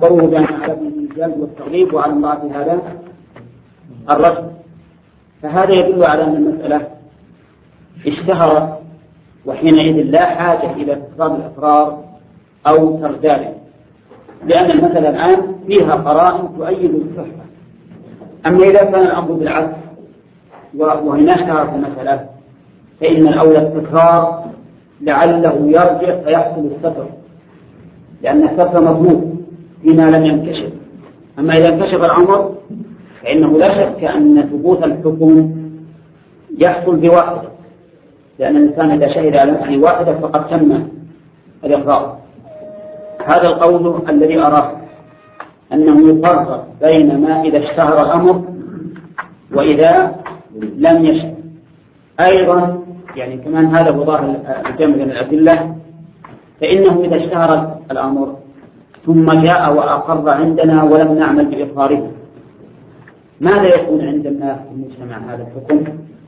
قوله بأن على ابن الجلد والتغليب وعلى امرأة هذا الرجل، فهذا يدل على أن المسألة اشتهرت، وحينئذ لا حاجة إلى تكرار الإقرار أو ترداده، لأن المسألة الآن فيها قرائن تؤيد الصحة. أما إذا كان الأمر بالعكس وهنا اشتهرت المسألة فإن الأولى التكرار لعله يرجع فيحصل الستر، لأن الستر مطلوب فيما لم ينكشف. أما إذا انكشف الأمر فإنه لا شك أن ثبوت الحكم يحصل بواحدة، لأن الإنسان إذا شهد على نفسه واحدة فقد تم الإقرار. هذا القول الذي أراه أنه يفرق بين ما إذا اشتهر الأمر وإذا لم يشهر. أيضا يعني كمان هذا هو ظاهر الجمع من الأدلة، فإنه إذا اشتهر الأمر ثم جاء وأقر عندنا ولم نعمل بإقراره، ماذا يكون عند الناس في المجتمع هذا الحكم؟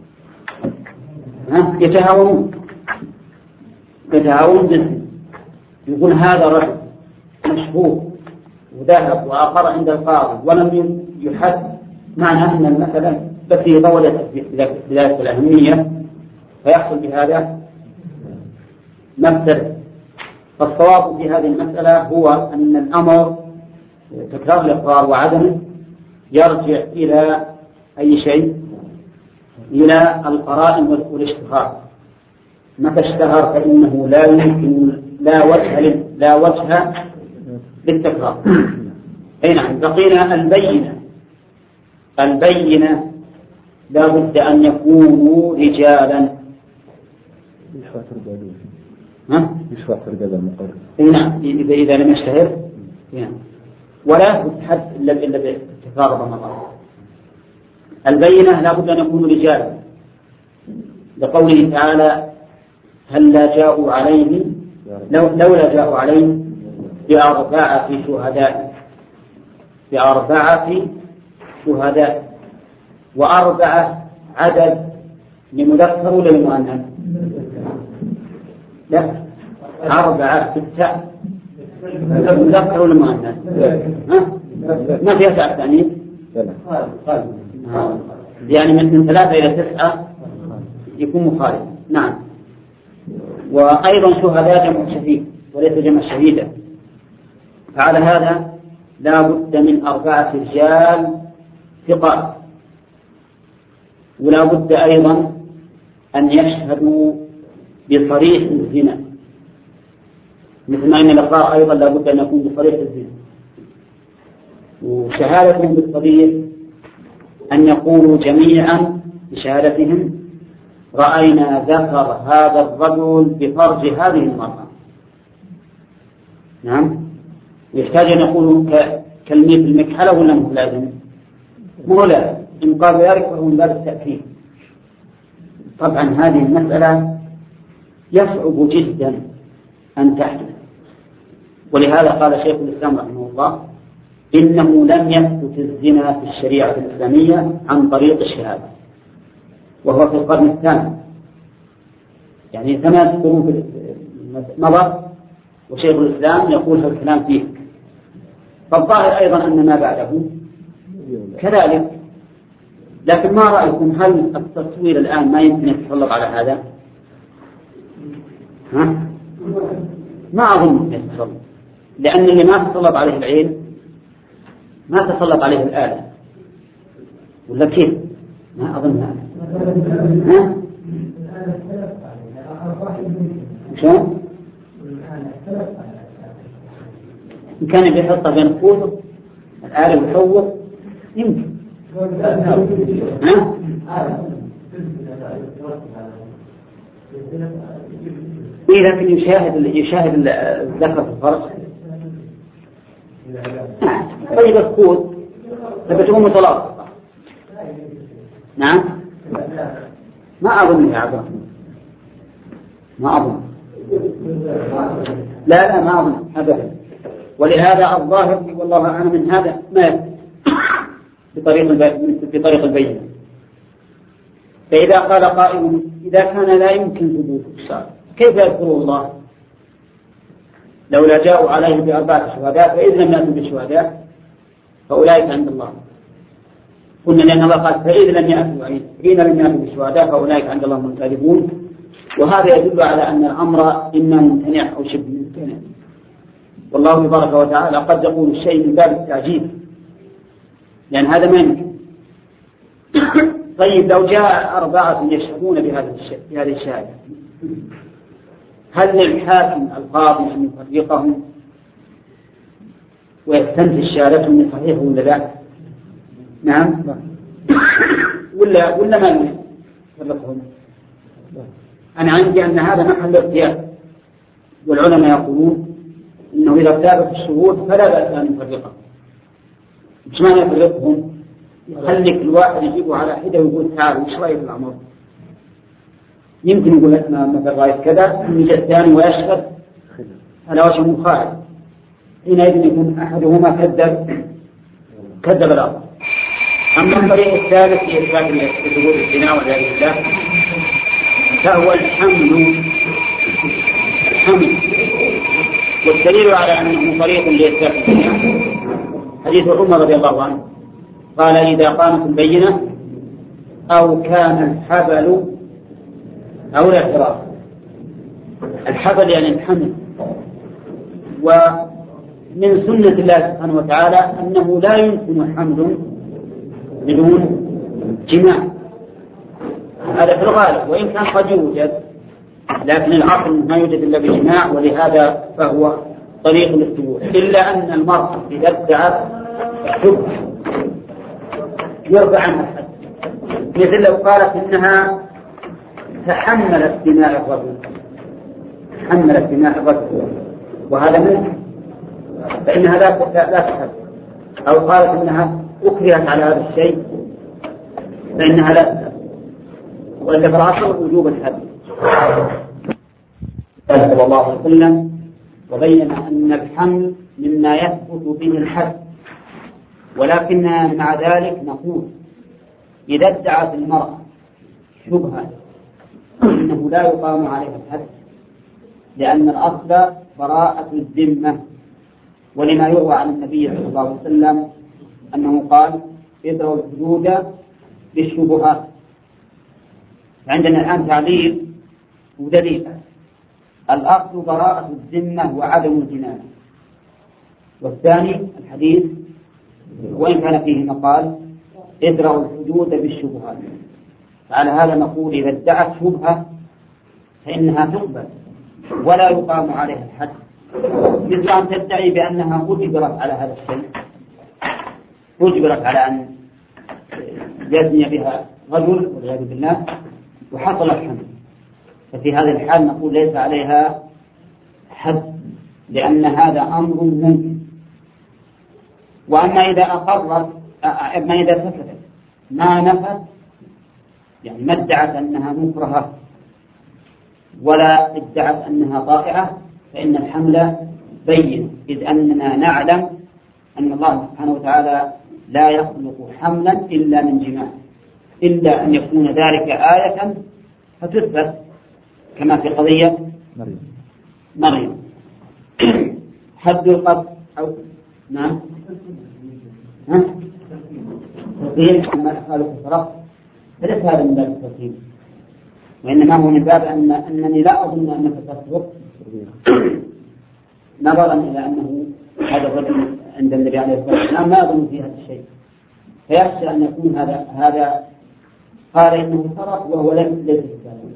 يتهاون به، يقول هذا رجل مشهور وذهب وأقر عند القاضي ولم يحد، معنى أن المسألة التي ضولت بذلك الأهمية فيحصل بهذا مفسدة. فالصواب في هذه المسألة هو أن الأمر تكرار الإقرار وعدمه يرجع إلى أي شيء؟ إلى القرائن والاشتهار. متى اشتهر فإنه لا يمكن لا وجه للتكرار. أي نعم. بقينا البينة لا بد أن يكونوا رجالا. يشفع ترجال المقرر. نعم إذا لم يشتهر ولا تحد إلا بالتكرار رمضان. البينة لا بد أن يكونوا رجالا، لقوله تعالى هل لا جاءوا عليه لولا جاءوا عليه بأربعة شهداء. وأربعة عدد لمذكر ولا لمؤنث؟ لا، أربعة في التاء مذكر ولا مؤنث؟ ما فيها تاء التأنيث؟ يعني من 3 إلى 9 يكون مخالف. نعم. وأيضا شهداء جمع شهيد وليس جمع شهيدة، فعلى هذا لا بد من 4 رجال ثقات، ولا بد أيضا أن يشهدوا بصريح الزنا، مثل ما أن الإقرار أيضا لا بد أن يكون بصريح الزنا. وشهادتهم بالصريح أن يقولوا جميعا بشهادتهم رأينا ذكر هذا الرجل بفرج هذه المرأة. نعم. يحتاج أن يقولوا كلمة المكحلة ولا مو لازم؟ مو لازم. إن قال ذلك فهو من باب التأكيد. طبعا هذه المسألة يصعب جدا أن تحدث، ولهذا قال شيخ الإسلام رحمه الله إنه لم يثبت الزنا في الشريعة الإسلامية عن طريق الشهادة، وهو في القرن الثاني، يعني 8 قرون مضى، وشيخ الإسلام يقول هذا الكلام فيه. فالظاهر أيضا أن ما بعده كذلك. لكن ما رأيكم، هل التصوير الآن ما يمكن يتسلط على هذا؟ ما أظن يتسلط، لأن اللي ما تسلط عليه العين ما تسلط عليه الآلة، ولا كيف؟ ما أظن هذا. شلون؟ إن كان بيحطها بين خوذه الآلة يصور يمكن. لكن يشاهد الذكر في الفرج. طيب الخوذ ثبتهم متلاصق. نعم. ما أظن يا عبد الرحمن، ما أظن. لا ما أظن أبدا. ولهذا الظاهر والله أعلم من هذا ما بطريق البينة. فإذا قال قائل إذا كان لا يمكن ثبوت الشرع كيف يذكر الله؟ لولا جاءوا عليه بأربعة شهداء فإذ لم يأتوا بالشهداء فأولئك عند الله. قلنا لأن الله قال فإذ لم يأتوا، يعني حين لم يأتوا بالشهداء فأولئك عند الله منكذبون. وهذا يدل على أن الأمر إما ممتنع أو شبه ممتنع، والله تبارك وتعالى قد يقول الشيء من باب التعجيل، لأن هذا ما يمكن. طيب لو جاء أربعة يشهدون بهذه الشهادة، هل للحاكم القاضي أن يفرقهم ويستنتج شهادتهم من صحيح ولا لا؟ نعم ولا ما يفرقهم؟ أنا عندي أن هذا محل اختيار، والعلماء يقولون إنه إذا ارتابت الشهود فلا بأس أن يفرقهم. إيش معنى يفرقهم؟ يخليك الواحد يجيبه على حدة ويقول تعالوا إيش رأيك في الأمر؟ يمكن يقول لك مثل رأيك كذا، يجي الثاني ويشهد على وجه مخالف، حينئذ يكون أحدهما كذب الآخر. أما الطريق الثالث في إثبات ثبوت الزنا والعياذ بالله فهو الحمل، والدليل على أنه طريق لإثبات الزنا حديث عمر رضي الله عنه قال إذا قامت البينة أو كان الحبل أو الاعتراف. الحبل يعني الحمل، ومن سنة الله سبحانه وتعالى أنه لا يمكن حمل بدون جماع، هذا في الغالب، وإن كان قد يوجد لكن العقل ما يوجد إلا بجماع، ولهذا فهو طريق للثبوت. إلا أن المرأة إذا ادعت الشبهة يرفع عنها الحد، مثل لو قالت إنها تحملت دماء الرجل وهذا منه فإنها لا تحب، أو قالت إنها أكرهت على هذا الشيء فإنها لا تحب، وإلا فالعصر وجوب الحد. صلى الله عليه وسلم وبين أن الحمل مما يثبت به الحد، ولكن مع ذلك نقول إذا ادعت المرأة شبهة إنه لا يقام عليها الحد، لأن الأصل براءة الذمة، ولما يروى عن النبي صلى الله عليه وسلم أنه قال ادعوا الحدود بالشبهات. عندنا الآن تعليل ودليل. الأصل براءة الذمة وعدم الجناية، والثاني الحديث وإن كان فيه مقال ادرأوا الحدود بالشبهات. فعلى هذا نقول إذا ادعت شبهة فإنها تقبل ولا يقام عليها الحد، مثل أن تدعي بأنها أجبرت على هذا الشيء، أجبرت على أن يزني بها رجل والعياذ بالله وحصل الحمل، ففي هذه الحال نقول ليس عليها حد، لأن هذا أمر ممكن. وأما إذا أقرت، أما إذا سكتت ما نفت، يعني ما ادعت أنها مكرهة ولا ادعت أنها طائعة، فإن الحمل بين، إذ أننا نعلم أن الله سبحانه وتعالى لا يخلق حملا إلا من جماع، إلا أن يكون ذلك آية فتثبت، كما في قضية مريم. حد القذف أو نعم تقييم أما أخذ الفرق فليس هذا من باب التقييم، وإنما هو من باب أنني لا أظن أنك تسبق نظرا إلى أنه هذا الرجل عند النبي عليه الصلاة والسلام ما أظن في هذا الشيء، فيخشى أن يكون هذا قال إنه فرق وهو ليس بذلك.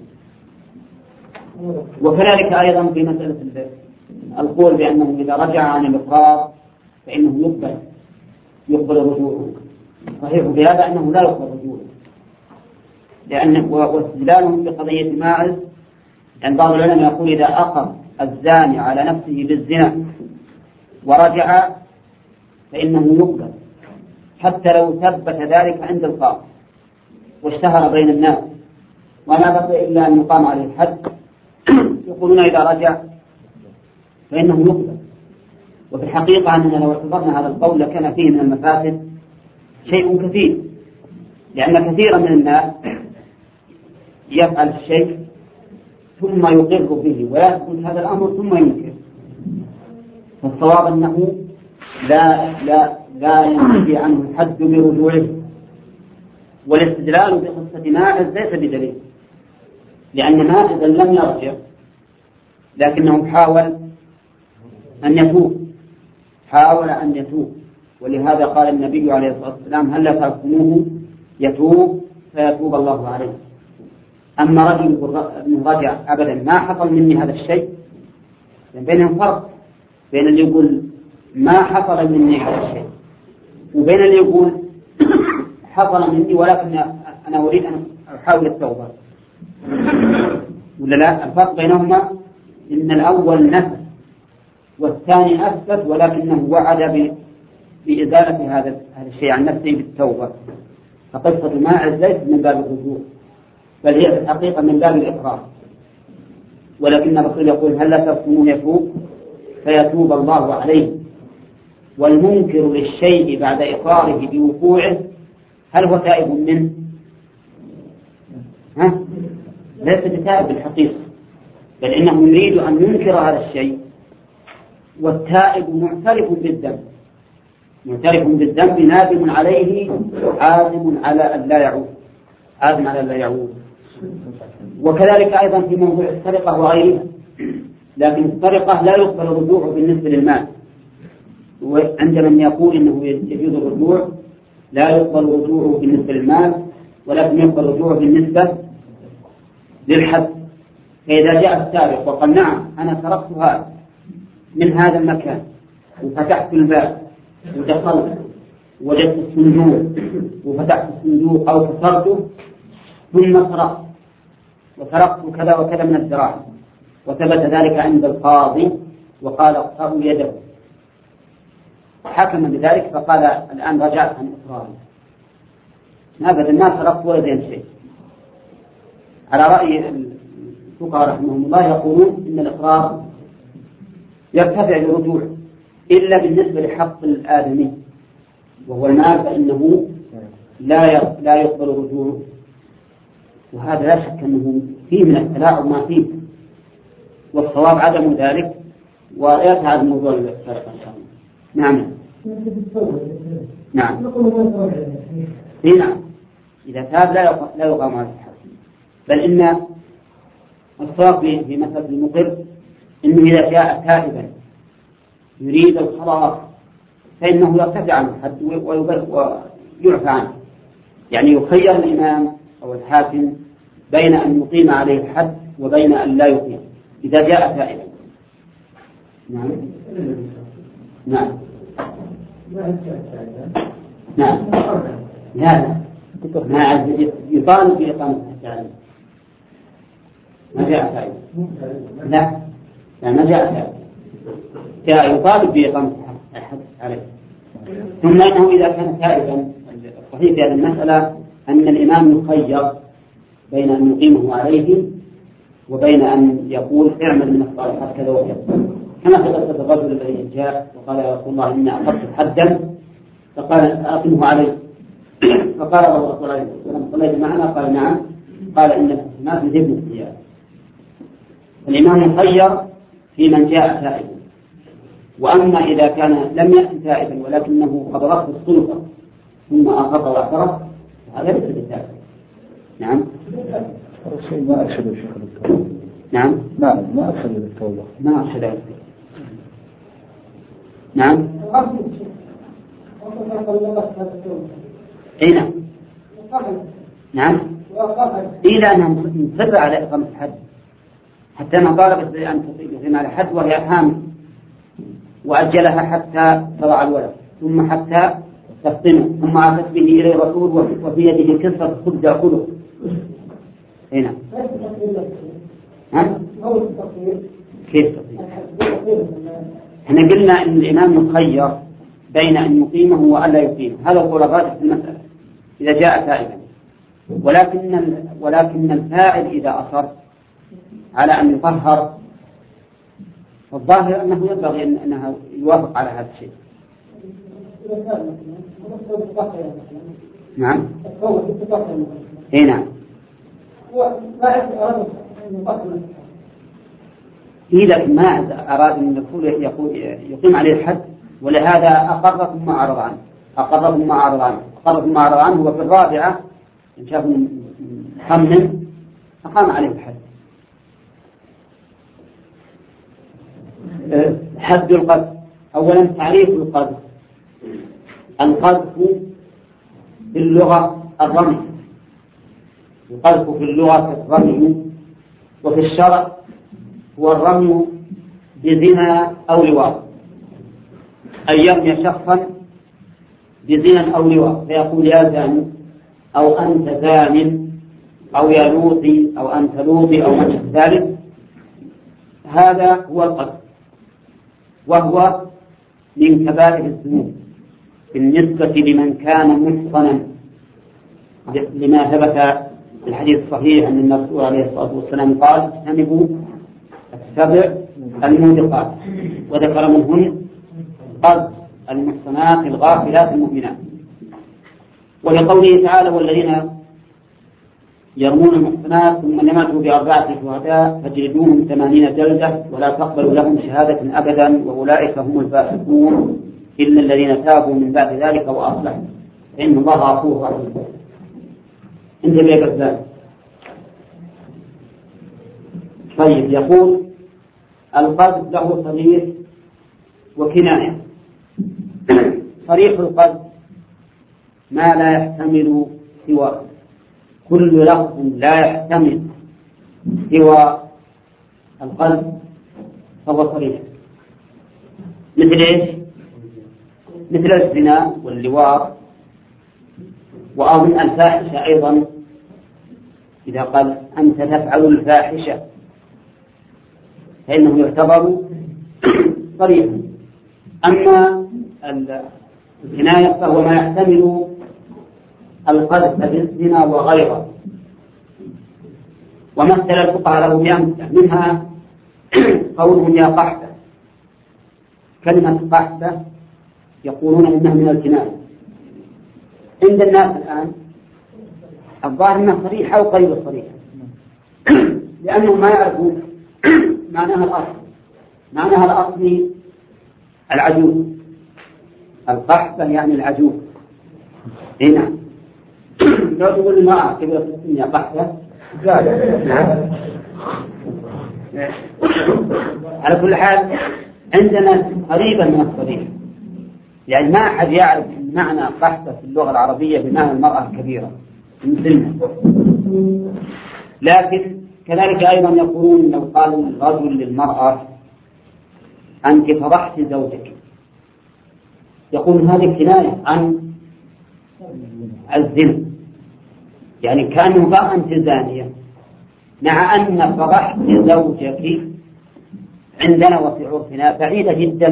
وكذلك أيضا في مسألة القول بأنه إذا رجع عن الإقرار فإنه يقبل رجوعه، صحيح بهذا أنه لا يقبل رجوعه، لأنه واستدلالهم بقضية ماعز أن بعض العلماء يقول إذا أقر الزاني على نفسه بالزنا ورجع فإنه يقبل حتى لو ثبت ذلك عند القاضي واشتهر بين الناس وما بقي إلا أن يقام عليه الحد، يقولون إذا رجع فإنه يقبل. وفي الحقيقة أننا لو اعتبرنا هذا القول لكان فيه من المفاسد شيء كثير، لأن كثيرا من الناس يفعل الشيء ثم يقر به ويثبت هذا الأمر ثم ينكر، فالصواب أنه لا ينتهي عنه الحد برجوعه. والاستدلال بقصة ماعز ليس بدليل، لأن ماعز لم يرجع لكنه حاول أن يتوب، ولهذا قال النبي عليه الصلاة والسلام هل تركتموه يتوب فيتوب الله عليه. أما رجل رجع أبدا ما حصل مني هذا الشيء، بينهم فرق بين اللي يقول ما حصل مني هذا الشيء وبين اللي يقول حصل مني ولكن أنا أريد أن أحاول التوبة، ولا لا؟ الفرق بينهما إن الأول نفى والثاني أثبت ولكنه وعد بإزالة هذا الشيء عن نفسه بالتوبة. فقصة ماعز ليست من باب الرجوع بل هي في الحقيقة من باب الإقرار، ولكن الرسول يقول هل لا تركتموه يتوب فيتوب الله عليه. والمنكر للشيء بعد إقراره بوقوعه هل هو تائب منه؟ ليس بتائب بالحقيقة، بل إنه يريد أن ينكر هذا الشيء. والتائب معترف بالذنب نادم عليه عازم على أن لا يعود. وكذلك أيضا في موضوع السرقة وغيرها، لكن السرقة لا يقبل رجوعه بالنسبة للمال، وعند من يقول إنه يجوز الرجوع لا يقبل رجوعه بالنسبة للمال ولكن يقبل رجوعه بالنسبة للحد. فإذا جاء السارق وقال نعم أنا سرقتها من هذا المكان وفتحت الباب ودخلت وجدت الصندوق وفتحت الصندوق أو كسرته ثم سرقت كذا وكذا من الدراهم وثبت ذلك عند القاضي وقال اقطعوا يده، حكم بذلك فقال الآن رجعت عن إقراري، أبدا ما سرقت ولا زين شيء. على رأي الفقهاء رحمهم الله يقولون إن الإقرار يرتفع بالرجوع إلا بالنسبة لحق الآدمي وهو المال فإنه لا يقبل رجوعه، وهذا لا شك أنه فيه من التلاعب ما فيه، والصواب عدم ذلك ويتعب موضوع السرقة إن شاء الله. نعم نعم إذا تاب لا يقام على الحد، بل إن الصواب في مثل المقر إنه إذا جاء تائبا يريد الخلاص فإنه يرتفع عن الحد ويعفى عنه، يعني يخير الإمام أو الحاكم بين أن يقيم عليه الحد وبين أن لا يقيم إذا جاء تائبا. نعم لا ما يطالب بإقامة الحد ما جاء تائبا، ما جاء تائبا يطالب بإقامة الحد عليه. ثم أنه إذا كان تائبا الصحيح في هذه المسألة أن الإمام يخير بين أن يقيمه عليه وبين أن يقول اعمل من الصالحات كذا وكذا، كما في قصة الرجل الذي جاء وقال يا رسول الله إني أخذت حدا فقال أقمه عليه، فقال له الرسول عليه الصلاة والسلام صليت معنا؟ قال نعم. قال إن الحسنات يذهبن السيئات. الإمام يخير في من جاء تائبا، وأما إذا كان لم يأتي تائبا ولكنه حضرته السلطة ثم أخذ واعترف هذا ليس بتائب. نعم الرسول ما أرشد الشيخ للتوبة. نعم ما أرشد للتوبة. ما أرشد للتوبة. نعم أين نعم إلى أنها مصر على إقامة الحد حتى ما طالبت بأن تقيم على حد وهي حامل وأجلها حتى تضع الولد ثم حتى تفطمه ثم عادت به إلى الرسول وفي يده كسرة خبز يأكله. هنا كيف تقيم؟ احنا قلنا ان الامام مخير بين ان يقيمه والا يقيمه، هذا هو الراجح في المسألة اذا جاء تائبا، ولكن الفاعل اذا اصر على ان يطهر فالظاهر انه ينبغي انه يوافق على هذا الشيء. نعم نعم إذا ما أراد أن يقيم عليه الحد، ولهذا أقركم ما أعرض عنه. أقركم ما أعرض عنه. وفي الرابعة إن شاف خمن أقام عليه الحد. حد القذف. أولا تعريف القذف. القذف في اللغة الرمي. القذف في اللغة الرمي، وفي الشرع هو الرمي بزنا أو لواط، أن يرمي شخصا بزنا أو لواط فيقول يا زاني، أو أنت زان، أو يا لوطي، أو أنت لوطي، أو من الثالث. هذا هو القذف، وهو من كبائر الذنوب بالنسبة لمن كان محصنا، لما ثبت في الحديث الصحيح أن الرسول عليه الصلاة والسلام قال اجتنبوا السبع الموبقات، وذكر منهن قذف المحصنات الغافلات المؤمنات. ولقوله تعالى والذين يرمون المحصنات ثم لم يأتوا بأربعة شهداء فاجلدوهم 80 جلدة ولا تقبلوا لهم شهادة أبدا وأولئك هم الفاسقون إلا الذين تابوا من بعد ذلك وأصلحوا فإن الله غفور رحيم. انتبه يا كذاب. طيب، يقول القذف له صريح وكناية. صريح القذف ما لا يحتمل سوى، كل لفظ لا يحتمل سوى القذف فهو صريح. مثل ايش؟ مثل الزنا واللواط، وأظن الفاحشة أيضا، إذا قال أنت تفعل الفاحشة فإنه يعتبر صريحا. أما الكناية فهو ما يحتمل القذف بالزنا وغيره. ومثل الفقهاء له بأمثلة منها قولهم يا قحبة. كلمة قحبة يقولون إنها من الكناية. عند الناس الآن الظاهر أنها صريحة أو قريبة صريحة، لأنهم ما يعرفون معناها الأصل. معناها الأصلي العجوز. القحبة يعني العجوز. هنا لو تقول المرأة كبيرة في السن يا قحبة على كل حال عندنا قريبا من الصريح، يعني ما أحد يعرف معنى قحبة في اللغة العربية بمعنى المرأة الكبيرة مثلنا. لكن كذلك أيضا يقولون لو قال الرجل للمرأة أنت فضحت زوجك، يقول هذه كناية عن الزنا، يعني كأنه قال أنت زانية، مع أن فضحت زوجك عندنا وفي عرفنا بعيدة جدا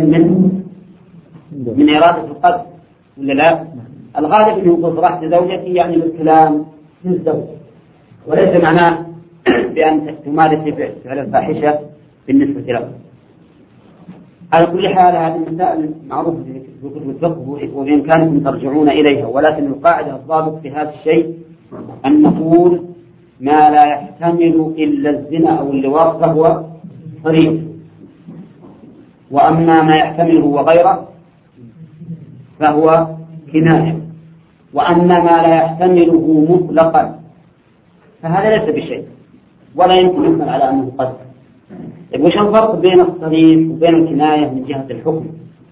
من إرادة القذف، ولا لا؟ الغالب أنه يقول فضحت زوجك يعني بالكلام في الزوج، وليس معناه بأن تمارس فعل الفاحشة بالنسبة له. على كل حال هذه المسائل معروفة في كتب الفقه وبإمكانكم ترجعون إليها، ولكن القاعدة الضابط في هذا الشيء أن نقول ما لا يحتمل إلا الزنا أو اللواط فهو صريح، وأما ما يحتمله وغيره فهو كناية، وأما ما لا يحتمله مطلقا فهذا ليس بشيء ولا يمكن يحمل على أنه قذف. وش الفرق بين الصريح وبين الكناية من جهة الحكم؟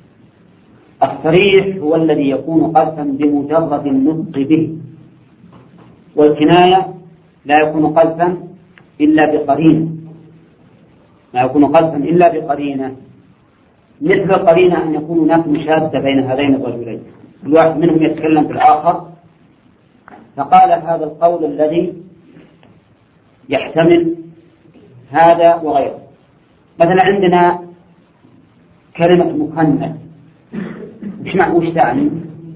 الصريح هو الذي يكون قذفا بمجرد النطق به، والكناية لا يكون قذفا إلا بقرينة، لا يكون قذفا إلا بقرينة. مثل القرينة أن يكون هناك مشادة بين هذين الرجلين، كل واحد منهم يتكلم في الآخر فقال هذا القول الذي يحتمل هذا وغيره. مثلا عندنا كلمة مكنة، وش تعني؟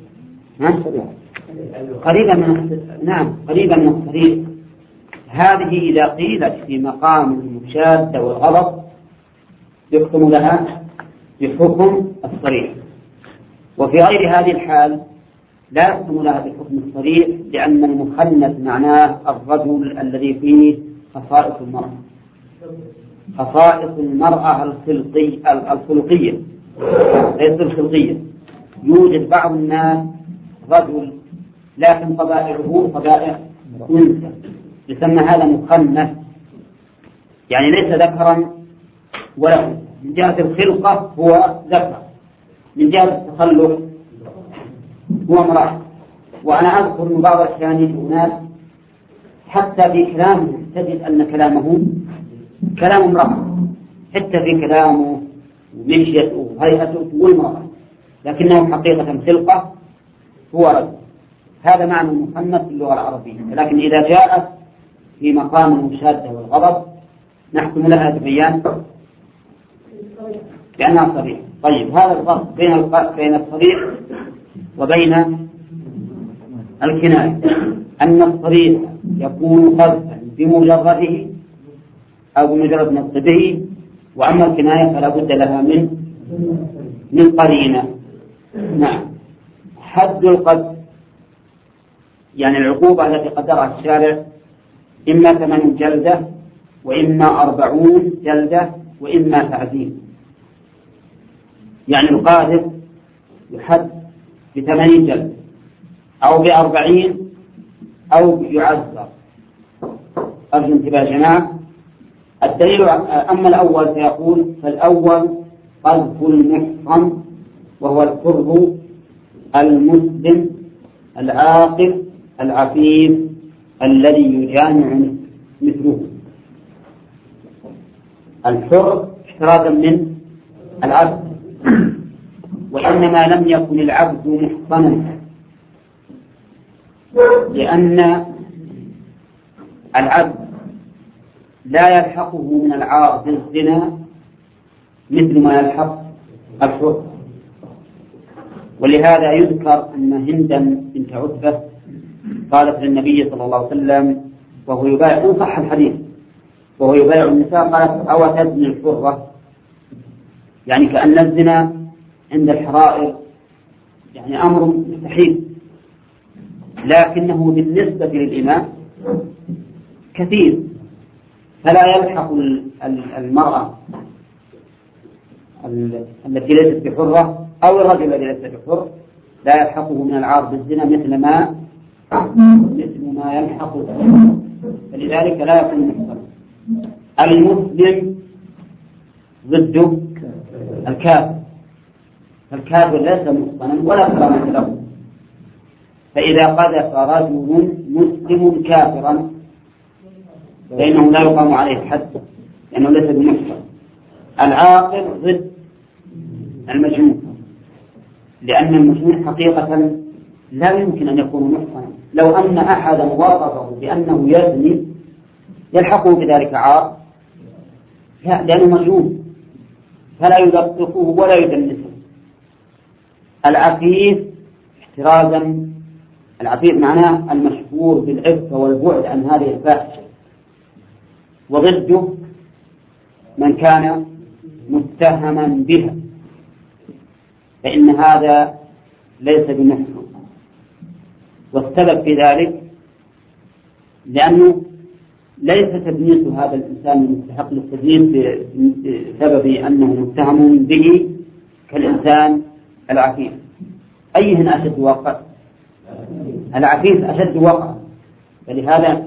قريبا من الصريح. هذه إذا قيلت في مقام المشادة والغضب يحكم لها بحكم الصريح، وفي غير هذه الحال لا يحكم لها بحكم الصريح، لأن المخنث معناه الرجل الذي فيه خصائص المرأة. خصائص المرأة الخلقية ليس الخلقية. يوجد بعض الناس رجل لكن طبائعه طبائع أنثى، يسمى هذا مخنث، يعني ليس ذكرا ولا أنثى. من جهة الخلقة هو ذكر، من جهة التخلق هو امرأة. وأنا أذكر من بعض الأحيان الناس حتى في كلامه تجد أن كلامه كلام امرأة، حتى في كلامه ومشيته وهيئته والمرأة، لكنه حقيقة خلقة هو رجل. هذا معنى المخنث في اللغة العربية. لكن إذا جاءت في مقام المشادة والغضب نحكم لها بيان لأنها صريح. طيب هذا الفرق بين الصريح وبين الكناية، أن الصريح يكون قذفا بمجرده أو بمجرد نطق به، وأما الكناية فلا بد لها من قرينة. نعم. حد القذف يعني العقوبة التي قدرها الشارع إما 8 جلدة وإما 40 جلدة وإما تعزير. يعني القاذف يحد ب8 جلدة أو ب40 أو يعزر. أرجو انتباه جماعة. الدليل أما الأول فيقول فالأول قذف المحصن وهو الحر المسلم العاقل العفيف الذي يجامع مثله. الحر احترازا من العبد، وإنما لم يكن العبد محصنا لأن العبد لا يلحقه من العار بالزنا مثل ما يلحق الحر. ولهذا يذكر أن هندا بنت عتبة قالت للنبي صلى الله عليه وسلم وهو يبايع، إن صح الحديث، وهو يبايع النساء، قالت أو تزني الحرة، يعني كأن الزنا عند الحرائر يعني أمر مستحيل، لكنه بالنسبة للإمام كثير، فلا يلحق المرأة التي ليست بحرة أو الرجل الذي ليس بحر لا يلحقه من العار بالزنا مثل ما يلحق، فلذلك لا يكون محصنا. المسلم ضد الكافر، فالكافر ليس محصنا ولا كرامة له، فإذا قذف رجل مسلم كافرا فإنه لا يقام عليه الحد لأنه ليس بمحصن. العاقل ضد المجنون، لأن المجنون حقيقة لا يمكن أن يكون محصنا. لو أن أحدا وصفه بأنه يزني يلحقه بذلك عار، لا، لأنه مجنون فلا يدققه ولا يدنسه. العفيف احترازا، العفيف معناه المشهور بالعفة والبعد عن هذه الفاحشة، وضده من كان متهما بها فإن هذا ليس بمحصن. والسبب في ذلك لأنه ليس تدنيس هذا الإنسان مستحق للتدنيس بسبب أنه متهم به كالإنسان العفيف. أيهن أشد وقع؟ العفيف أشد وقع، فلهذا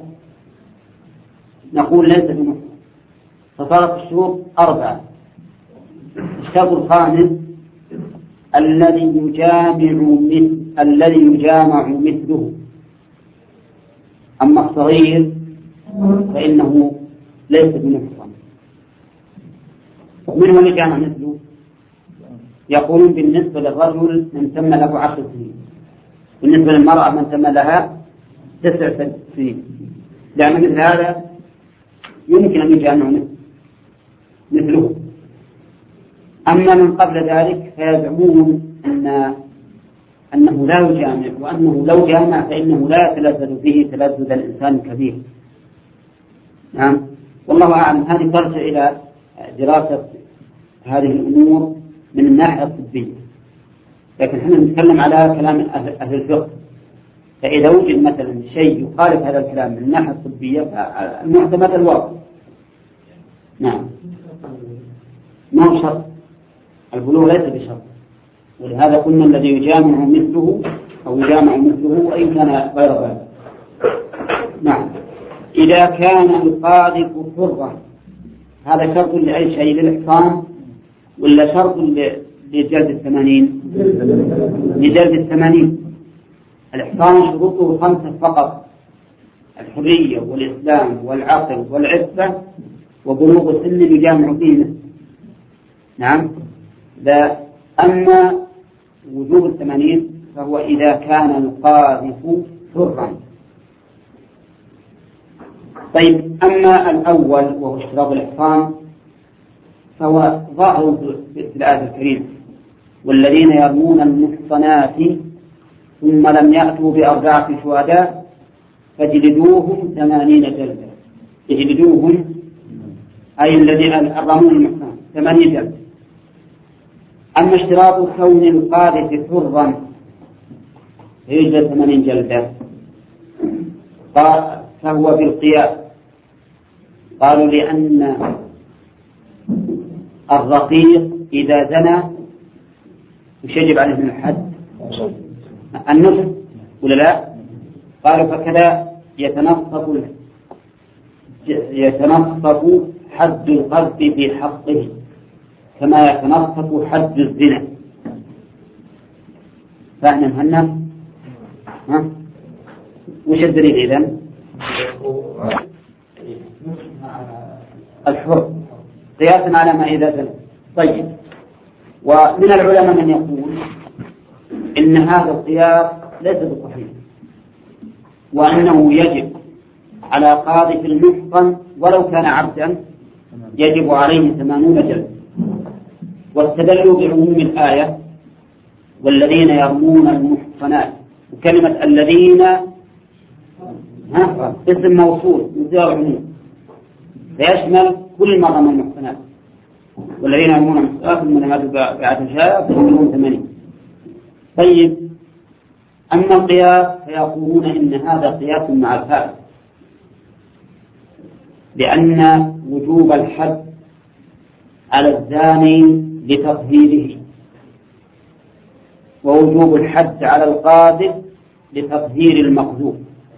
نقول ليس بمحصن. فصارت الشروط 4. الشرط الخامس الذي يجامع مثله. أما الصغير فإنه ليس بمحصن. من هو يجامع مثله؟ يقولون بالنسبة للرجل من تم له 10 سنين، بالنسبة للمرأة من تم لها 9 سنين، لأن مثل هذا يمكن أن يجامع مثله. أما من قبل ذلك فيزعمون أنه لا يجامع، وأنه لو جامع فإنه لا يتلذذ به تلذذ الإنسان الكبير. نعم، والله أعلم. هذه ترجع إلى دراسة هذه الأمور من الناحية الطبية، لكن احنا نتكلم على كلام أهل الفقه. فإذا وجد مثلا شيء يخالف هذا الكلام من الناحية الطبية فالمعتمد الواقع. نعم. ما هو شرط، البلوغ ليس بشرط، ولهذا قلنا الذي يجامع مثله أو يجامع مثله وإن كان غير بالغ. نعم. إذا كان القاذف حرا، هذا شرط لأي شيء، للإحصان ولا شرط لجلد 80؟ لجلد 80. الإحصان شروطه 5 فقط: الحرية والإسلام والعقل والعفة وبلوغ سن يجامع فيه. نعم. أما وجوب 80 فهو إذا كان القاذف حرا. طيب، أما الأول وهو اشتراط الإحصان فهو ظاهر في الآية الكريمة: والذين يرمون المحصنات ثم لم يأتوا ب4 شهداء فاجلدوهم 80 جلدة. اجلدوهم أي الذين الرمون المحصنات 80 جلدة. أما اشتراط كون القاذف حرا فيجلد 80 جلدة فهو بالقياس. قالوا لأن الرقيق إذا زنى مش يجب عليه من الحد النصف ولا لا؟ قالوا فكذا يتنصف حد القذف في حقه كما يتنصف حد الزنا. فاحنا مهنا وش الدليل إذن؟ الحر قياسا على ما إذا زنى. طيب، ومن العلماء من يقول إن هذا القياس ليس بصحيح، وأنه يجب على قاذف المحصن ولو كان عبدا يجب عليه 80 جلدة. واستدلوا بعموم الآية: والذين يرمون المحصنات، وكلمة الذين اسم موصول مصدر عموم فيشمل كل من رمى المحصنات. والذين يرمون المحصنات ثم لم يأتوا ب4 شهداء فهم 80. طيب، أما القياس فيقولون إن هذا قياس مع الفائدة، لأن وجوب الحد على الزاني لتطهيره ووجوب الحد على القاذف لتطهير المقذوف.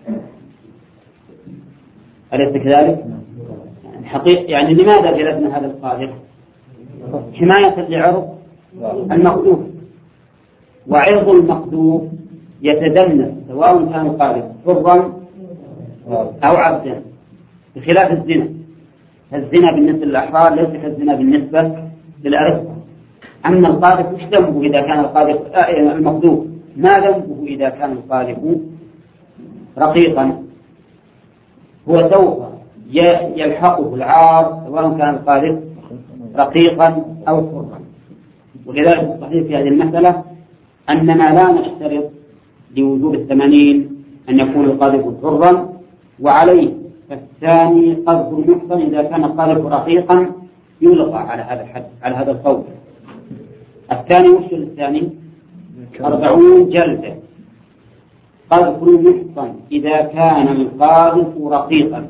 أليس كذلك؟ يعني لماذا جلدنا هذا القاذف؟ حماية لعرض المقذوف، وعرض المقذوف يتدنس سواء كان القاذف حرا أو عبدا، بخلاف الزنا. الزنا بالنسبة للأحرار ليس كالزنا بالنسبة للأرقة. أما القاذف مش ذنبه إذا كان القاذف المقذوف، ما ذنبه إذا كان القاذف رقيقا؟ هو سوف يلحقه العار سواء كان القاذف رقيقا أو حرا. ولذلك الصحيح في هذه المسألة أننا لا نشترط لوجوب 80 أن يكون القاذف حرا، وعليه الثاني قذف المحصن إذا كان القاذف رقيقا يلقى على هذا الحد، على هذا القول. الثاني وش الثاني؟ 40 جلدة قذف المحصن إذا كان القاذف رقيقا.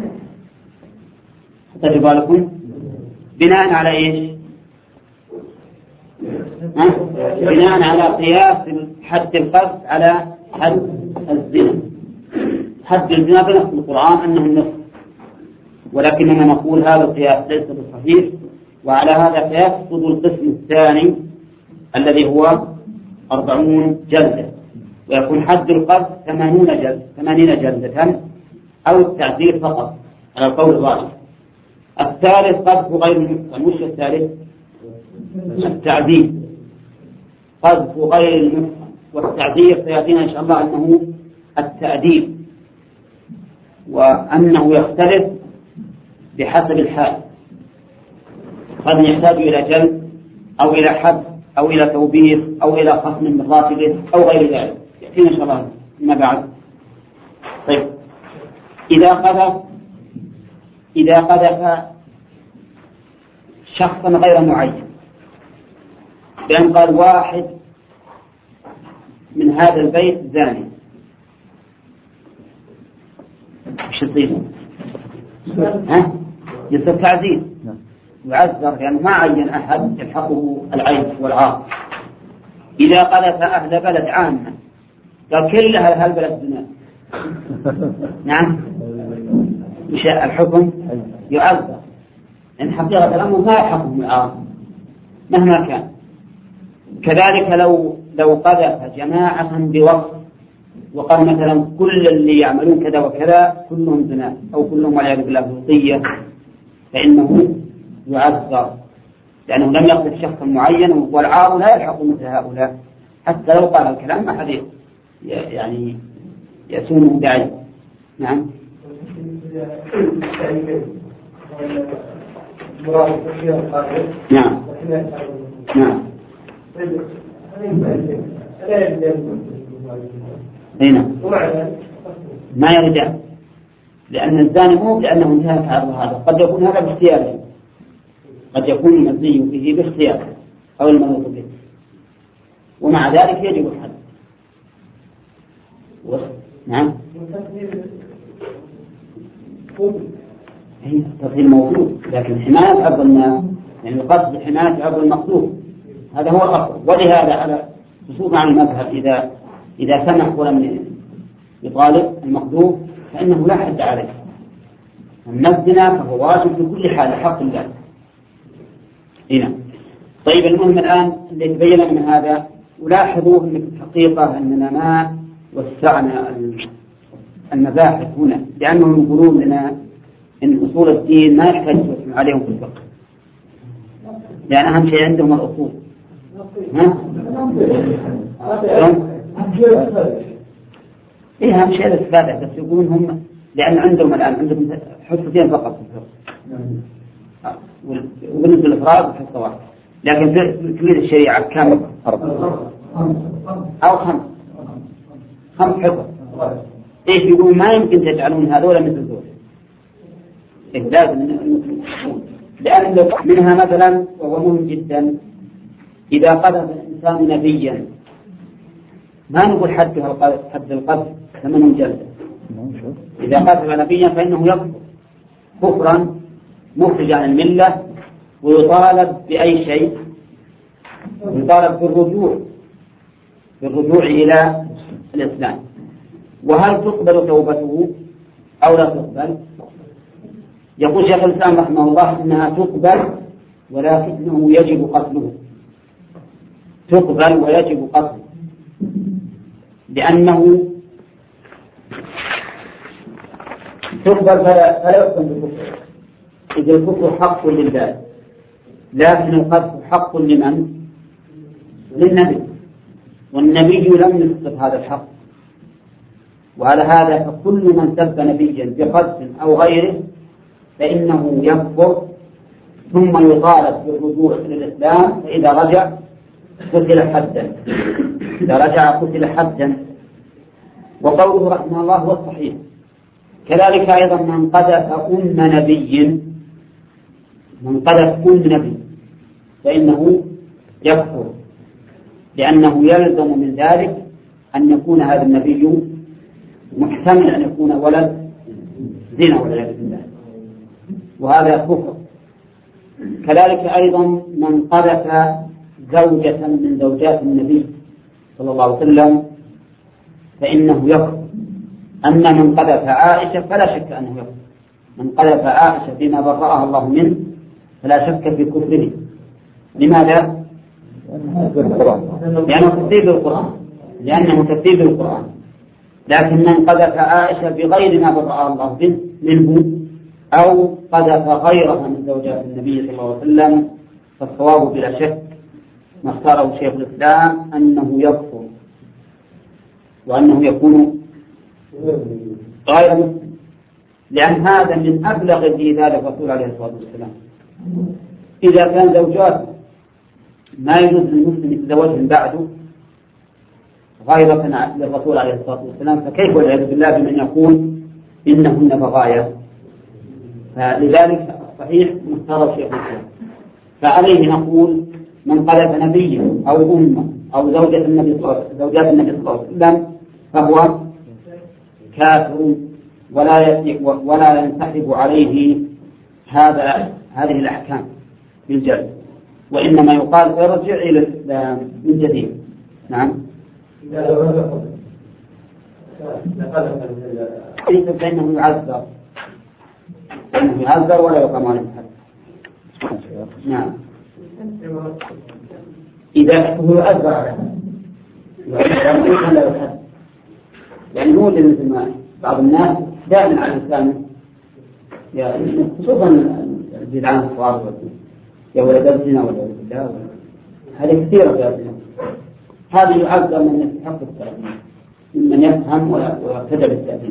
تجب بالكم بناء على إيش؟ بناء على قياس حد القذف على حد الزنا. حد الزنا بنص القرآن أنه النصف، ولكننا نقول هذا القياس ليس بالصحيح، وعلى هذا قياس خذوا القسم الثاني الذي هو 40 جلدة، ويكون حد القذف 80 جلدة أو التعزير فقط على القول الراجح. الثالث قذف غير المحصن. وش الثالث؟ التعذيب. قذف غير المحصن، والتعذيب سيأتينا إن شاء الله أنه التأديب، وأنه يختلف بحسب الحال، قد يحتاج إلى جلد أو إلى حد أو إلى توبيخ أو إلى خصم من راتبه أو غير ذلك، يأتينا إن شاء الله فيما بعد. طيب، إذا قذف شخصا غير معين بأن قال واحد من هذا البيت زاني، وش يصير؟ يصير تعزيز، يعذر لأنه ما عين أحد يلحقه العيب والعار. إذا قذف أهل بلد عامة قال كل أهل هالبلد زنا، نعم، مش الحكم يعذر، لأن حقيقة الأمر ما يلحقهم العار مهما كان. كذلك لو قذف جماعة بوصف وقال مثلا كل اللي يعملون كذا وكذا كلهم زنا أو كلهم والعياذ بالله لوطية، فإنه يعذر لأنه لم يقصد شخصا معين، والعار لا يلحق مثل هؤلاء حتى لو قال الكلام ما حد يعني يسونه داعي. نعم. نعم. نعم. هنا ما يرجع، لأن الزاني مو لأنه انتهك عرض هذا، قد يكون هذا باختياره، قد يكون المزي به باختياره أو المنوط به، ومع ذلك يجب الحد. نعم. هي تفصيل موجود، لكن حماية عرض الناس يعني قصد حماية عرض المقصود هذا هو الأفضل. ولهذا على خصوصا عن المذهب إذا سمح ولم يطالب المقذوف فإنه لا حد عليه. أما الزنا فهو واجب في كل حال حق الله. هنا. طيب المهم الآن اللي تبين من هذا، ولاحظوا أن في الحقيقة أننا ما وسعنا المباحث هنا، لأنهم يقولون لنا إن أصول الدين ما يحتاج توسع عليهم في الفقه، لأن أهم شيء عندهم الأصول. إيه أهم شيء الاستفادة، بس يقولون هم لأن عندهم الآن عندهم حصتين فقط في الفقه، وبالنسبة للإفراد حصة واحدة، لكن في كل الشريعة كم؟ أو خمس حصص. إيش يقولون ما يمكن تجعلون هذول مثل ذول، إيه لازم لأن منها مثلا وهو مهم جدا إذا قذف الإنسان نبيا ما نقول حد القذف 8 جلدة. إذا قذف نبيا فإنه يكفر كفرا مخرجا عن الملة، ويطالب بأي شيء، يطالب بالرجوع إلى الإسلام. وهل تقبل توبته أو لا تقبل؟ يقول شيخ الإسلام رحمه الله إنها تقبل ولكنه يجب قتله. تقبل ويجب قتله لأنه تقبل فلا يحكم بالكفر، إذ الكفر حق لله، لكن القتل حق لمن؟ للنبي، والنبي لم يسقط هذا الحق. وعلى هذا فكل من سب نبيا بقتل أو غيره فإنه يكفر، ثم يطالب بالرجوع إلى الإسلام، فإذا رجع قتل حدا، إذا رجع قتل حدا. وقوله رحمه الله هو الصحيح. كذلك أيضا من قذف أم نبي فإنه يكفر، لأنه يلزم من ذلك أن يكون هذا النبي محتمل أن يكون ولد زنا والعياذ بالله، وهذا كفر. كذلك أيضا من قذف زوجة من زوجات النبي صلى الله عليه وسلم فإنه يكفر. أما من قذف عائشة فلا شك أنه يكفر. من قذف عائشة بما برأها الله منه فلا شك في كفره. لماذا؟ لأنه تكذيب القرآن. لكن من قذف عائشة بغير ما برأها الله منه أو قذف غيرها من زوجات النبي صلى الله عليه وسلم فالصواب بلا شك ما اختاره شيخ الإسلام أنه يكفر، وأنه يكون غير مسلم، لأن هذا من أبلغ الإيذاء للرسول عليه الصلاة والسلام. إذا كان زوجات ما يجوز للمسلم يتزوجهم بعده غيرة للرسول عليه الصلاة والسلام، فكيف والعياذ بالله بمن يقول إنهن بغايا؟ فلذلك صحيح مختار شيخ الإسلام. فعليه نقول من قذف نبيا أو أمة أو زوجات النبي صلى الله عليه وسلم فهو كافر ولا ينسحب عليه هذه الأحكام، بالجلد، وإنما يقال ارجع إلى الإسلام من جديد. نعم. إذا فإنه يعذر، ولا يقام عليه الحد. نعم. إذا هو يعذر لا يحد، يعني هو اللي مثل ما بعض الناس دائما على لسانه خصوصا الجدعان الصغار يا ولد الزنا ولا ولد الله، هذه كثيرة في الزنا. هذا يعذر من يستحق التأذين، ممن يفهم ويقتدى بالتأذين.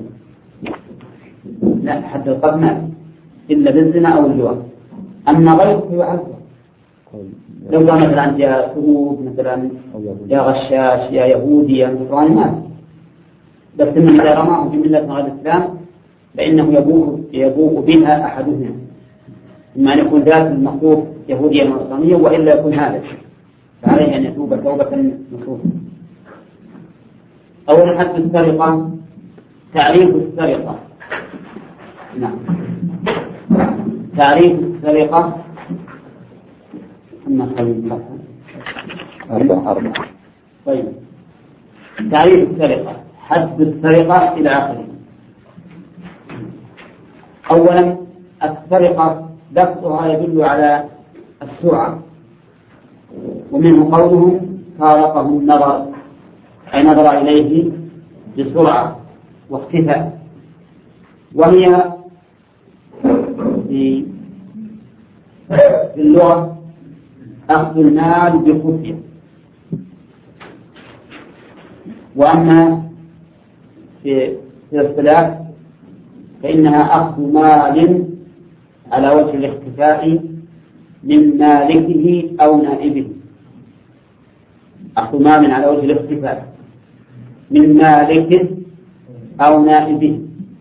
لا حتى القتل ما إلا بالزنا أو اللواء، أما غيره يعذر. لو كان مثلا يا ثوب مثلا يا غشاش يا يهودي يا نصراني ما، بس من إذا رماه في ملة غير الإسلام فإنه يبوء بها أحدهما، إما أن يكون ذات المخطوف يهوديا ونصرانيا وإلا يكون هذا، فعليه أن يتوب توبة نصوصا. أولا حد السرقة، تعريف السرقة. نعم. تعريف السرقة أربعة. طيب، تعريف السرقة، حد السرقة إلى آخره. أولا السرقة لفظها يدل على السرعة، ومنه قوله فارقه النظر، أي نظر إليه بسرعة واختفاء، وهي في اللغة أخذ المال بخفية. وأما في الاصطلاح فإنها أخذ مال على وجه الاختفاء من مالكه أو نائبه. أخذ مال على وجه الاختفاء من مالكه أو نائبه.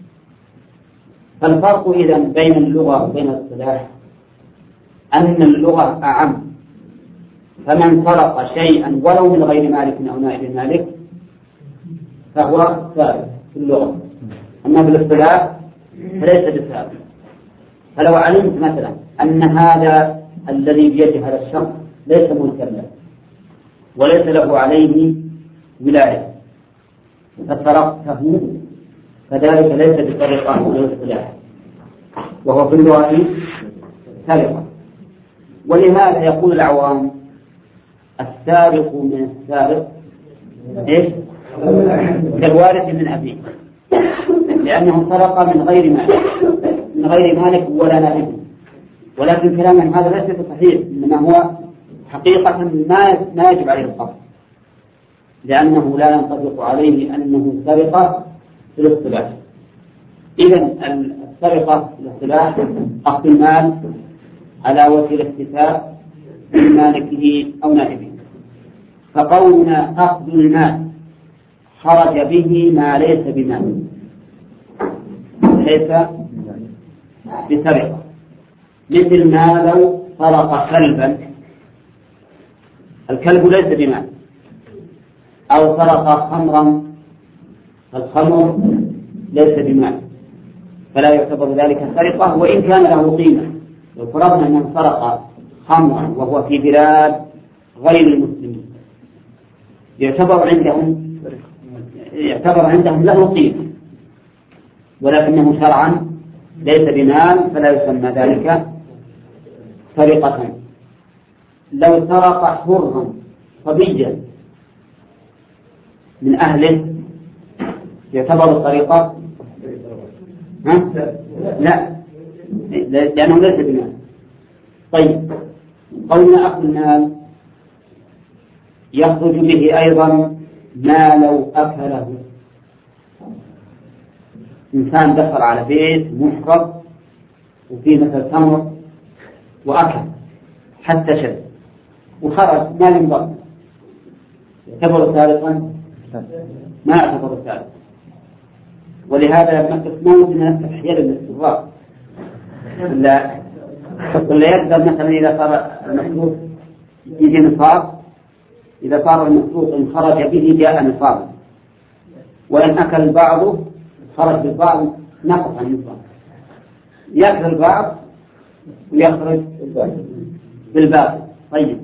فالفرق إذن بين اللغة وبين الاصطلاح أن اللغة أعم، فمن سرق شيئا ولو من غير مالك أو نائب مالك فهو سارق في اللغة، أما بالاصطلاح فليس بسارق. فلو علمت مثلا أن هذا الذي بيده هذا الشخص ليس ملكا وليس له عليه ولاية فسرقته، فذلك ليس بسرقة بالاصطلاح، وهو في اللغة سرقة. ولهذا يقول العوام السارق من السارق إيش؟ كالوارث من أبيه، لأنه سرق من غير مالك ولا نائب. ولكن كلامهم هذا ليس صحيح، إنما هو حقيقة ما يجب عليه القصد، لأنه لا ينطبق عليه أنه سرق في الاصطلاح. إذن السرقة في الاصطلاح أخذ المال على وجه الاختفاء من مالكه أو نائبه. فقولنا أخذ المال خرج به ما ليس بمال، ليس بسرقة. مثل ما لو سرق كلبا، الكلب ليس بمال، أو سرق خمرا، الخمر ليس بمال، فلا يعتبر ذلك سرقة وإن كان له قيمة. لو فرضنا أنه سرق خمرا وهو في بلاد غير المسلمين يعتبر عندهم له قيمة، ولكنه شرعا ليس بمال فلا يسمى ذلك سرقة. لو سرق حرا صبيا من أهله يعتبر سرقة؟ لا، لأنه ليس بمال. طيب، قولنا أخذ المال يخرج به أيضا ما لو أكله. إنسان دخل على بيت محرم وفيه مثل تمر وأكل حتى شرب وخرج ما ينبغي، يعتبر سارقا؟ ما يعتبر سارقا. ولهذا ما ممكن نفتح يد الاستغراق، ولا يقدر مثلا إذا صار المخلوق يجي نصاب، إذا صار المخلوق إن خرج به جاء نصابا، وإن أكل بعضه خرج بالبعض نقص عن النصاب. يأكل البعض ويخرج بالباطل. طيب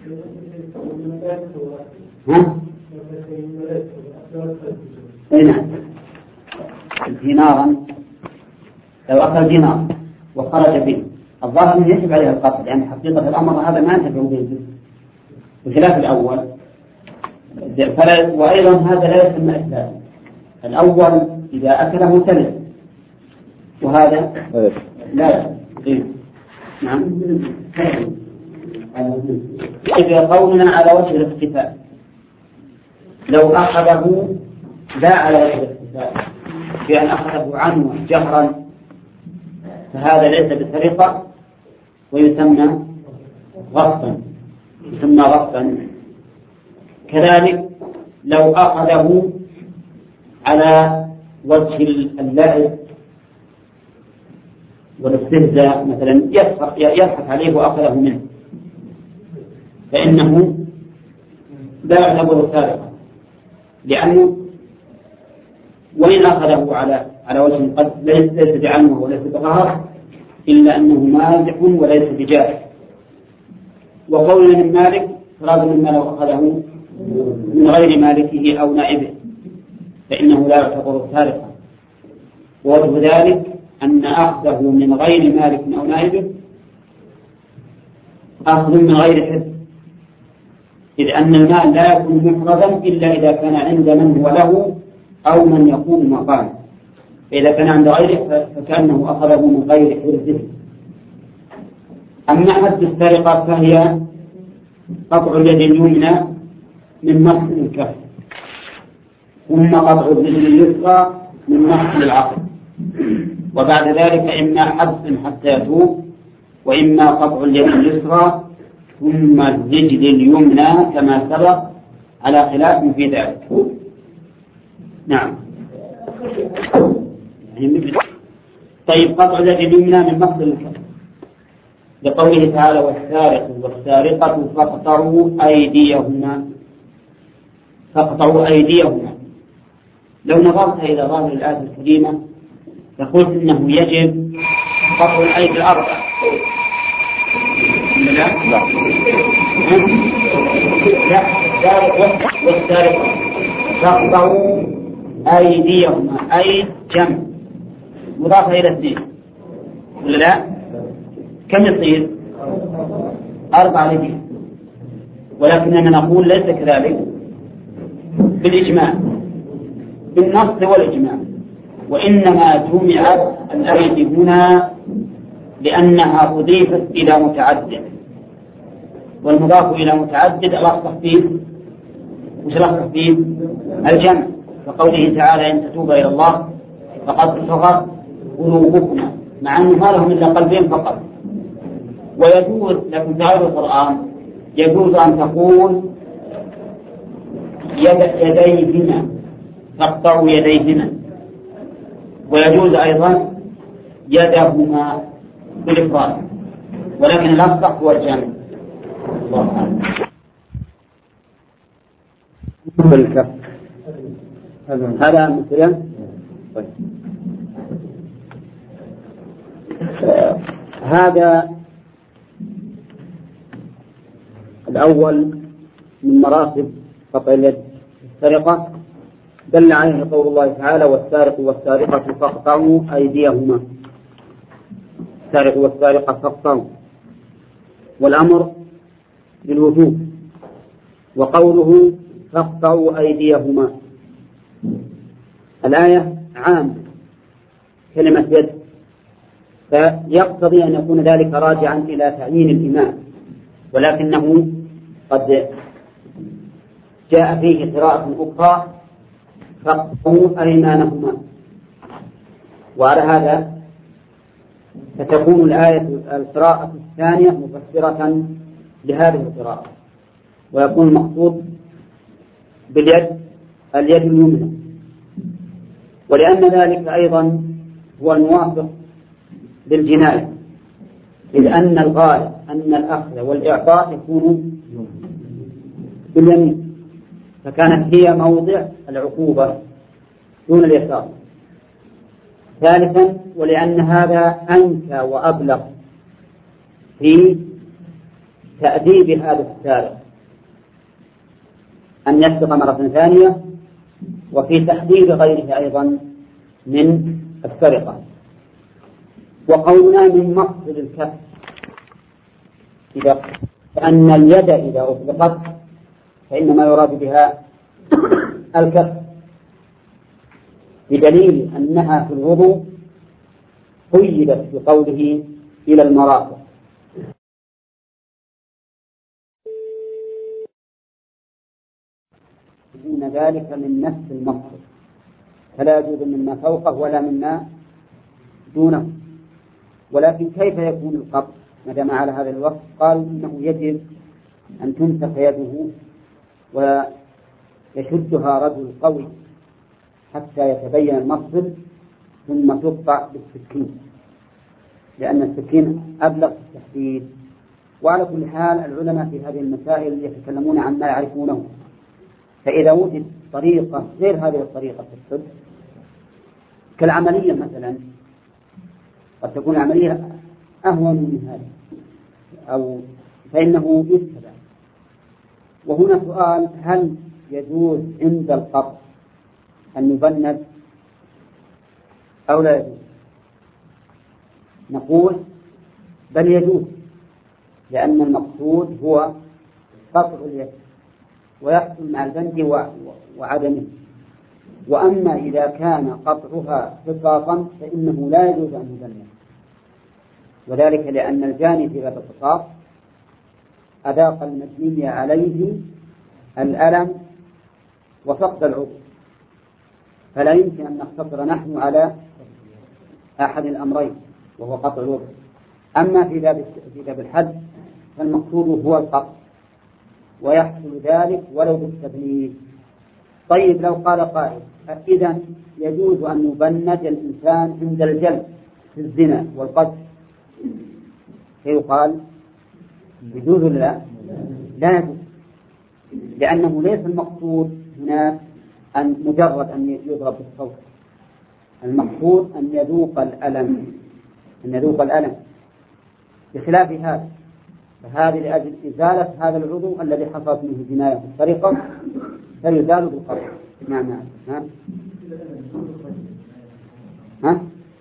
ها؟ نعم. دينارا لو أخذ دينار وخرج به الظاهر أنه يجب عليه القتل، يعني حقيقة الأمر هذا ما ينتفع به بخلاف الأول. وأيضا هذا لا يسمى إثلاثا، الأول إذا أكله تلف وهذا لا. نعم. إذا قولنا على وجه الاختفاء، لو أخذه لا على وجه الاختفاء بأن أخذه عنه جهرا فهذا ليس بسرقة ويسمى غصبا، كذلك لو أخذه على وجه اللعب والاستهزاء مثلا يضحك عليه وأخذه منه فإنه لا يعتبر سارقا، لأنه وإن أخذه على وجه قد ليس بعنه وليس بقهر إلا أنه مازح وليس بجائز. وقول من مالك فراد مما لو أخذه من غير مالكه أو نائبه فإنه لا يعتبر سارقا، ووجه ذلك أن أخذه من غير مالك أو نائبه أخذ من غير حد، إذ أن المال لا يكون مفردا إلا إذا كان عند من هو له أو من يكون مقام، فإذا كان عند غيره فكأنه أخذه من غير حرزه. أما حد السرقة فهي قطع اليد اليمنى من مفصل الكف، ثم قطع اليد اليسرى من مفصل العقل، وبعد ذلك إما حبس حتى يتوب، وإما قطع اليد اليسرى ثم الرجل اليمنى كما سبق على خلاف في ذلك. نعم. طيب قطع اليد اليمنى من مفصل الكف لقوله تعالى والسارق والسارقة فاقطعوا أيديهما. لو نظرت إلى ظاهر الآية الكريمة فقلت إنه يجب قطع الأيدي الأربعة. لا والسارقة فاقطعوا أيديهما، أي جمع مضافة إلى اثنين ولا لا؟ كم يصير؟ 4 أيدي، ولكننا نقول ليس كذلك بالإجماع بالنص والإجماع، وإنما جمعت الأيدي هنا لأنها أضيفت إلى متعدد، والمضاف إلى متعدد الأصل فيه وش الأصل فيه؟ الجمع، فقوله تعالى إن تتوبا إلى الله فقد صغت قلوبكما، مع أنه ما لهم إلا قلبين فقط. ويجوز لكن في غير القرآن يجوز أن تقول يديهما تقطع يديهما، ويجوز أيضا يدهما بالإفراد، ولكن الأصح هو الجمع. بالكف هذا مثلا. هذا الأول من مراتب قطع اليد السرقة دل عليه قول الله تعالى والسارق والسارقة فاقطعوا أيديهما، السارق والسارقة فاقطعوا، والأمر بالوجوب، وقوله فاقطعوا أيديهما الآية عام كلمة يد، فيقتضي أن يكون ذلك راجعا إلى تعيين الإمام، ولكنه قد جاء فيه قراءة أخرى فاقطعوا أيمانهما، وعلى هذا فتكون الآية القراءة الثانية مفسرة لهذه القراءة، ويكون المقصود باليد اليد اليمنى، ولأن ذلك أيضا هو الموافق للجناية، إذ أن الغالب أن الأخذ والإعطاء يكون باليمين، فكانت هي موضع العقوبة دون اليسار. ثالثا ولأن هذا أنكى وأبلغ في تأديب هذا السارق أن يسرق مرة ثانية، وفي تحذير غيره أيضا من السرقة. وقولنا من مقصد الكف أن اليد إذا أطلقت فإنما يراد بها الكف، بدليل أنها في الوضوء قيدت بقوله إلى المرافق. دون ذلك من نفس المقصد، فلا يجوز مما فوقه ولا مما دونه. ولكن كيف يكون القبض ما دام على هذا الوقت؟ قال إنه يجب أن تمسك يده ويشدها رجل قوي حتى يتبين المفصل، ثم تقطع بالسكين، لأن السكين أبلغ في التحديد. وعلى كل حال العلماء في هذه المسائل يتكلمون عن ما يعرفونه، فإذا وجد طريقة غير هذه الطريقة في الطب كالعملية مثلا، قد تكون العملية أهون من هذا أو فإنه يتبع. وهنا سؤال: هل يجوز عند القبض أن يبند أو لا يجوز؟ نقول بل يجوز، لأن المقصود هو قطع اليد ويحصل مع البند وعدمه. وأما إذا كان قطعها قصاصا فإنه لا يجوز أن يبند، وذلك لأن الجاني في باب القصاص أذاق المجني عليه الألم وفقد العضو، فلا يمكن أن نقتصر نحن على أحد الأمرين وهو قطع العضو. أما في باب الحد فالمقصود هو القطع، ويحصل ذلك ولو بالتبنيد. طيب لو قال قائل: إذن يجوز أن يبند الإنسان عند الجلد في الزنا والقذف، فيقال يجوز لا يجوز، لأنه ليس المقصود هناك أن مجرد أن يضرب بالصوت، المقصود أن يذوق الألم، بخلاف هذا. فهذه لأجل إزالة هذا العضو الذي حصلت منه جناية بالسرقة فيزال بالقطع. نعم. ها؟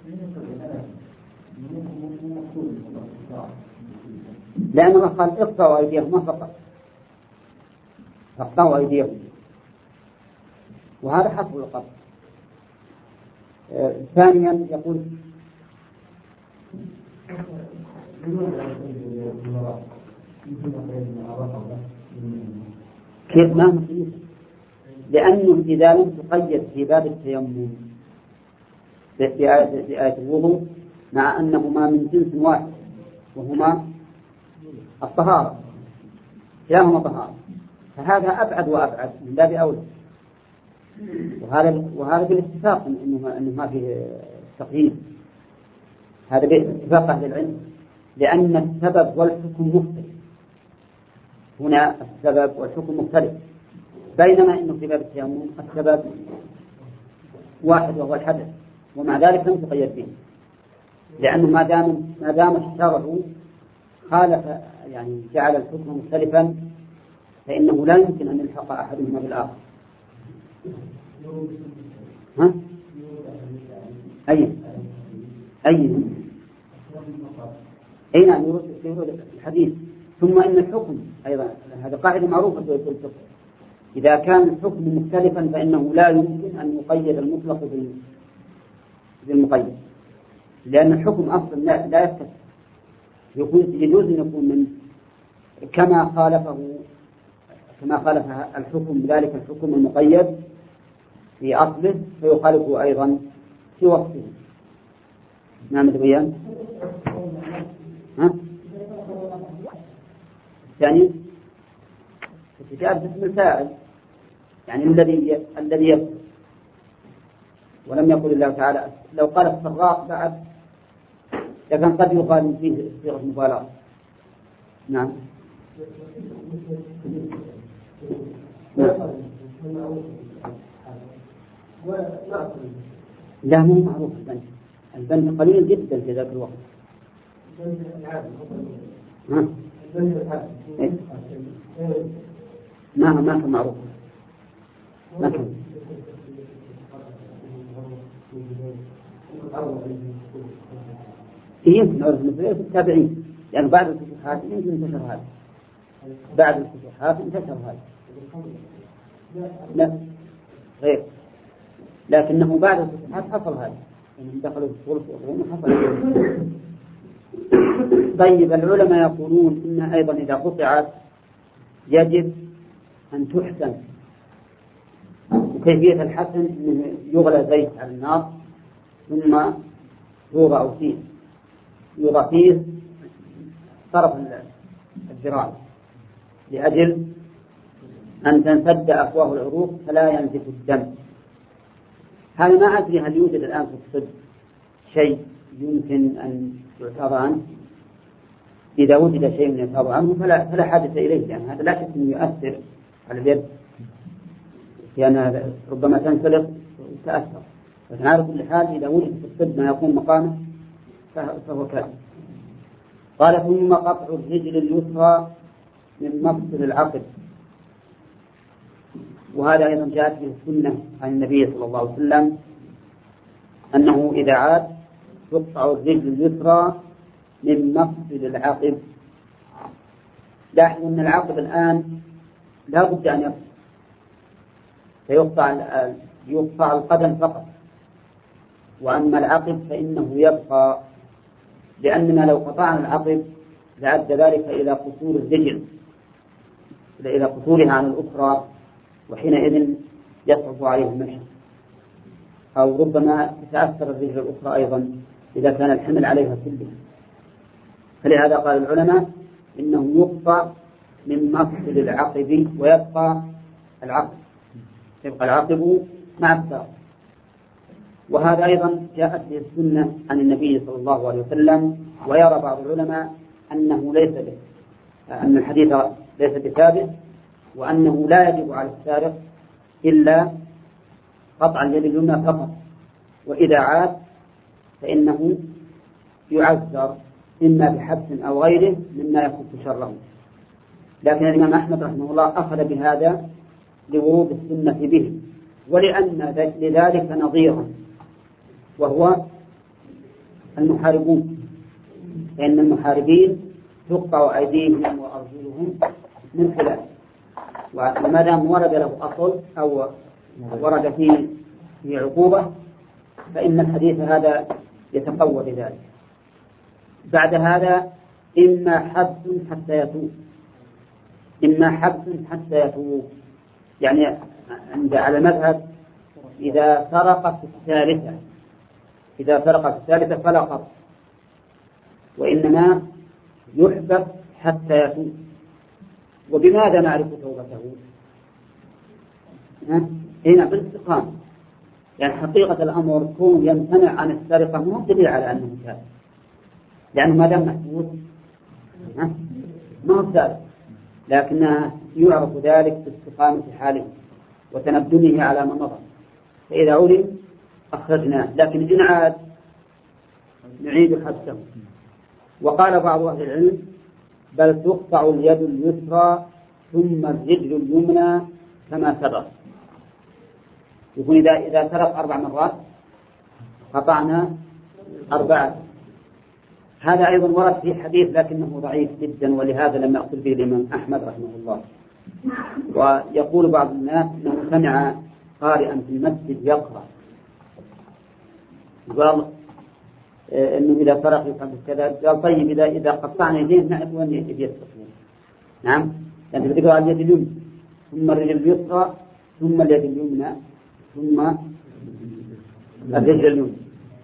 لأن الله قال: اقطعوا أيديهم فقط، اقطعوا أيديهم، وهذا حسب القطع. ثانيا يقول: كيف ما مقيد؟ لأنه إذا لم تقيد في باب التيمم بآية الوضوء، مع أنهما من جنس واحد وهما الطهارة، كلاهما طهارة، فهذا أبعد وأبعد من باب أولى. وهذا بالاتفاق أنه ما فيه تقييد، هذا باتفاق أهل العلم، لأن السبب والحكم مختلف. هنا السبب والحكم مختلف، بينما إنه في باب التيمم السبب واحد وهو الحدث، ومع ذلك لم تقيد به، لأنه ما دام الشرع خالف يعني جعل الحكم مختلفا فإنه لا يمكن أن يلحق أحدهما بالآخر. ها؟ أي نعم، يرد الحديث. ثم إن الحكم أيضا، هذا قاعدة معروفة في الفقه، إذا كان الحكم مختلفا فإنه لا يمكن أن يقيد المطلق بالمقيد، لأن الحكم أصلا لا يفتح. يجوز أن يكون من كما خالف الحكم بذلك الحكم المقيد في أصله فيخالفه أيضا في وصفه. نعم بيان. الثاني الكتاب باسم الفاعل، يعني الذي يفعل، ولم يقل الله تعالى. لو قال السراق بعد لكن قد يقال فيه صيغة مبالغة. نعم. لا مو معروف البند قليل جدا في ذاك الوقت. ما كان معروف، ما كان. يمكن نعرف مثل التابعين، يعني بعد الفتوحات يمكن انتشر هذا، بعد الفتوحات انتشر هذا. لا غير، لكنه بعد الفتوحات حصل هذا، يعني دخلوا في الصلح والروم حصل هذا. طيب العلماء يقولون إن أيضا إذا قطعت يجب أن تحسن، وكيفية الحسن أنه يغلى زيت على النار ثم يوضع فيه طرف الذراع لأجل أن تنسد أفواه العروق فلا ينزف الدم. هذا ما أدري هل يوجد الآن في الطب شيء يمكن أن يعتبر عنه. إذا وجد شيء يعتبر عنه فلا حاجة إليه، يعني هذا لا شك أنه يؤثر على اليد، لأن ربما تنسلق وتأثر، لكن على كل حال إذا وجد في الطب ما يقوم مقامه فهو كافي. قال ثم قطع الرجل اليسرى من مفصل العقد، وهذا أيضا جاءت به السنة عن النبي صلى الله عليه وسلم أنه إذا عاد تقطع الرجل اليسرى من مفصل العقد. لاحظوا أن العقد الآن لا بد أن يقطع، فيقطع القدم فقط، وأما العقد فإنه يبقى، لأننا لو قطعنا العقد لأدى ذلك إلى قصور الرجل، إلى قصورها عن الأخرى، وحينئذ يصعب عليه المشي، أو ربما تتأثر الرجل الأخرى أيضا إذا كان الحمل عليها كلها. فلهذا قال العلماء إنه يقطع من مفصل العقب ويبقى العقب، يبقى العقب مع الساق. وهذا أيضا جاءت به السنة عن النبي صلى الله عليه وسلم. ويرى بعض العلماء أنه ليس به، أن الحديث ليس بثابت، وأنه لا يجب على السارق إلا قطع اليد اليمنى فقط، وإذا عاد فإنه يعذر إما بحبس أو غيره مما يكف شره. لكن الإمام أحمد رحمه الله أخذ بهذا لورود السنة به، ولأن لذلك نظيرا، وهو المحاربون، فإن المحاربين تقطع أيديهم وأرجلهم من خلاف، وما دام ورد له أصل أو ورد فيه عقوبة فإن الحديث هذا يتقوى بذلك. بعد هذا إما حبس حتى يتوب، إما حبس حتى يتوب، يعني على مذهب إذا سرق في الثالثة فلا قطع، وإنما يحبس حتى يتوب. وبماذا نعرف توبته؟ هنا بالاستقامة، يعني حقيقة الأمر كون يمتنع عن السرقة مو دليل على أنه تاب، لأنه ما دام محبوس ما هو سارق، لكنها يعرف ذلك باستقامة حاله وتندمه على ما مضى، فإذا علم أخرجناه، لكن إن عاد نعيد حبسه. وقال بعض أهل العلم بل تقطع اليد اليسرى ثم الرجل اليمنى كما سبق، يكون إذا سرق 4 مرات قطعنا 4. هذا أيضا ورد في حديث لكنه ضعيف جدا، ولهذا لم يأخذ به الإمام أحمد رحمه الله. ويقول بعض الناس أنه سمع قارئا في المسجد يقرأ، قال أنه إذا سرق يفعل كذا، قال طيب إذا قطعنا يديه نعرف وين يجب يستقيم. نعم، يعني تقول على اليد اليمنى ثم الرجل اليسرى ثم اليد اليمنى ثم الرجل اليمنى،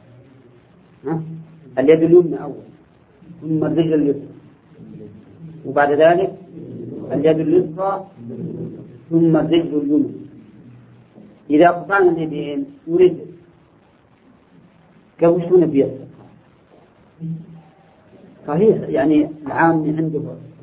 اليد اليمنى أول ثم الرجل اليسرى، وبعد ذلك اليد اليسرى ثم الرجل اليمنى. إذا قطعنا اليدين ورجل قالوا شو نبي يسرق؟ صحيح يعني العام عنده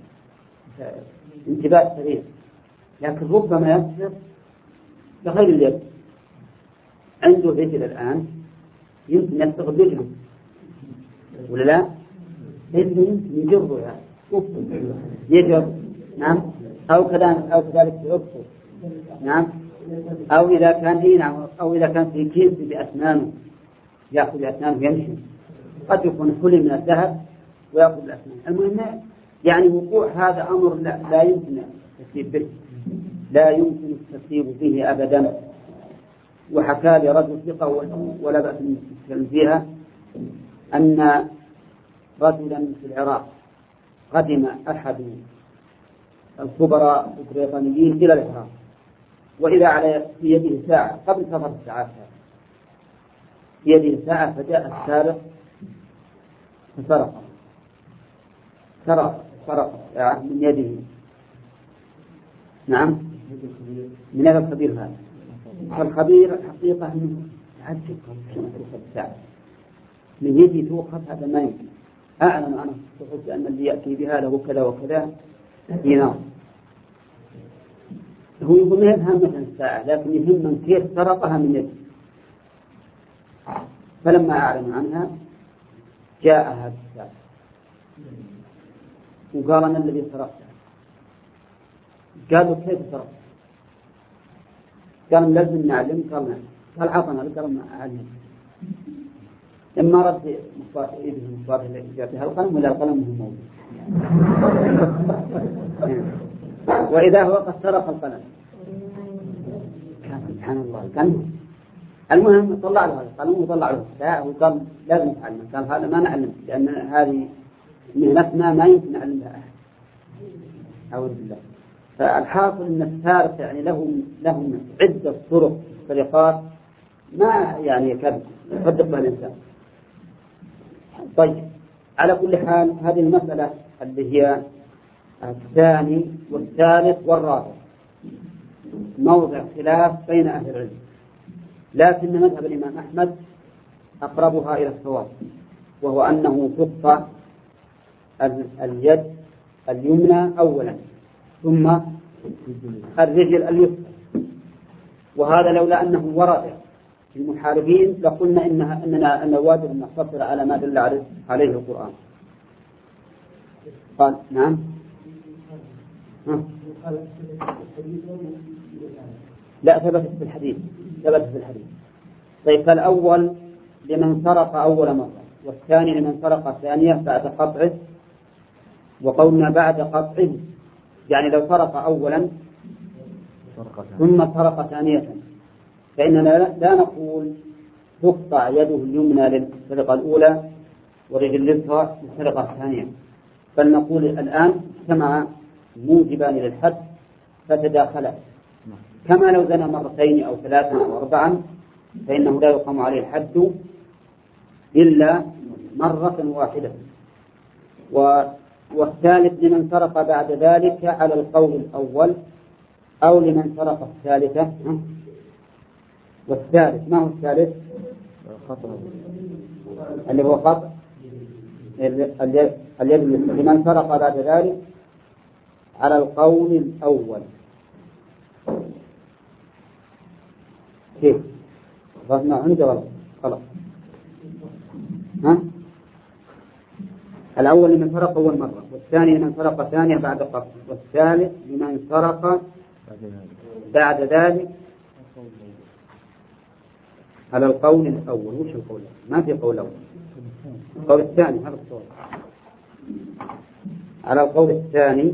انتباه سريع، لكن ربما يسرق بغير اليد، عنده رجل الآن يمكن يسرق رجله ولا لا؟ رجله يمكن يجره يعني يجر، نعم، أو كذلك يبصر، نعم، أو إذا كان نعم، أو إذا كان في كيس بأسنانه يأخذ بأسنانه يمشي، قد يكون كل من الذهب ويأخذ الأسنان. المهم يعني وقوع هذا أمر لا يمكن التسليب به، لا يمكن التسليب به أبدا. وحكى لي رجل ثقة ولا بأس نتكلم فيها أن رجلا في العراق قدم أحد الخبراء البريطانيين إلى العراق، وإذا على في يده ساعة قبل سفر الساعات، في يده ساعة، فجاء السارق سرق الساعة من يده، نعم، من هذا الخبير هذا. فالخبير الحقيقة أنه تعجب الساعة من يدي توقف، هذا ما يمكن. أعلم أنا قلت أن اللي يأتي بها له كذا وكذا دينار. هو يقول ما يفهم مثلا الساعة، لكن يهم من كيف سرقها من يده. فلما أعلن عنها جاء هذا الساعة وقال أنا الذي سرقتها. قالوا كيف سرقت؟ قال لازم نعلم. قال عطنا، قال ما أعلم. لما رد مصباح التي القلم ولا القلم هو موجود. وإذا هو قد سرق القلم. سبحان الله. كان المهم طلع له القلم وطلع له الساعة وقال لازم نتعلم. قال هذا ما نعلم لأن هذه مهنتنا ما يمكن نعلم لها أحد. أعوذ بالله. فالحاصل أن السارق يعني لهم عدة طرق طريقات ما يعني يكاد يصدق بها الإنسان. طيب، على كل حال هذه المسألة اللي هي الثاني والثالث والرابع موضع خلاف بين أهل العلم، لكن مذهب الإمام أحمد أقربها إلى الصواب، وهو أنه تقطع اليد اليمنى أولا ثم الرجل اليسرى. وهذا لولا أنه ورد في المحاربين لقلنا أن الواجب أن نقتصر على ما دل عليه القرآن. قال نعم. لا، ثبتت في الحديث. طيب، فالأول لمن سرق أول مرة، والثاني لمن سرق ثانية بعد قطعه. وقولنا بعد قطعه يعني لو سرق أولا ثم سرق ثانية، فإننا لا نقول تقطع يده اليمنى للسرقة الأولى ورجل اليسرى للسرقة الثانية، بل نقول الآن اجتمع موجبان للحد فتداخلا، كما لو زنى مرتين أو ثلاثا أو أربعا فإنه لا يقام عليه الحد إلا مرة واحدة. والثالث لمن سرق بعد ذلك على القول الأول، أو لمن سرق الثالثة. والثالث ما هو الثالث؟ اللي هو قطع اليد لمن سرق بعد ذلك على القول الأول. كيف؟ ظهرنا عندي غلط. خلاص. الأول لمن سرق أول مرة، والثاني لمن سرق ثانية بعد قطع، والثالث لمن سرق بعد ذلك على القول الأول. وش القول؟ ما في قول أول. القول الثاني هذا الصوت. على القول الثاني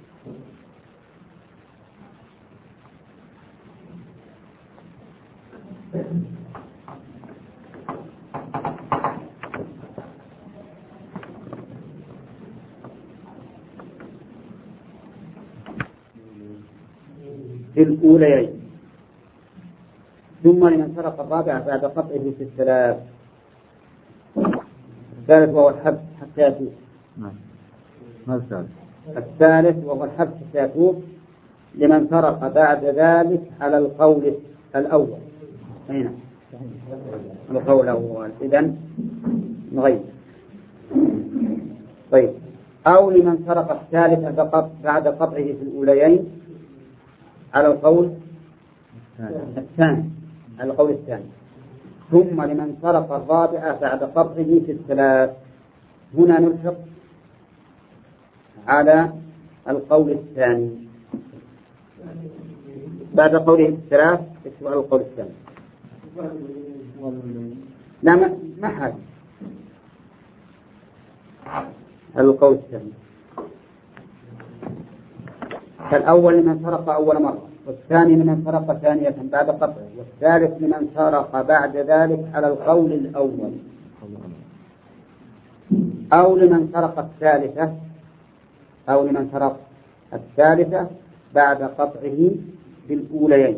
في الأوليين، ثم لمن سرق الرابع بعد قطعه في الثلاث. الثالث وهو الحبس حتى يتوب. الثالث وهو الحبس حتى يتوب لمن سرق بعد ذلك على القول الأول. هنا القول الأول إذن نغير. طيب، أو لمن سرق الثالث بعد قطعه في الأوليين على القول الثاني، على القول الثاني. ثم لمن سرق الرابع بعد قطعه في الثلاث. هنا نلحق على القول الثاني. بعد قوله الثلاث يكتب على القول الثاني. لا ما حاجة القول الثاني. فالأول لمن سرق أول مرة، والثاني لمن سرق ثانية بعد قطعه، والثالث لمن سرق بعد ذلك على القول الأول، أو لمن سرق الثالثة، أو لمن سرق الثالثة بعد قطعه بالأوليين.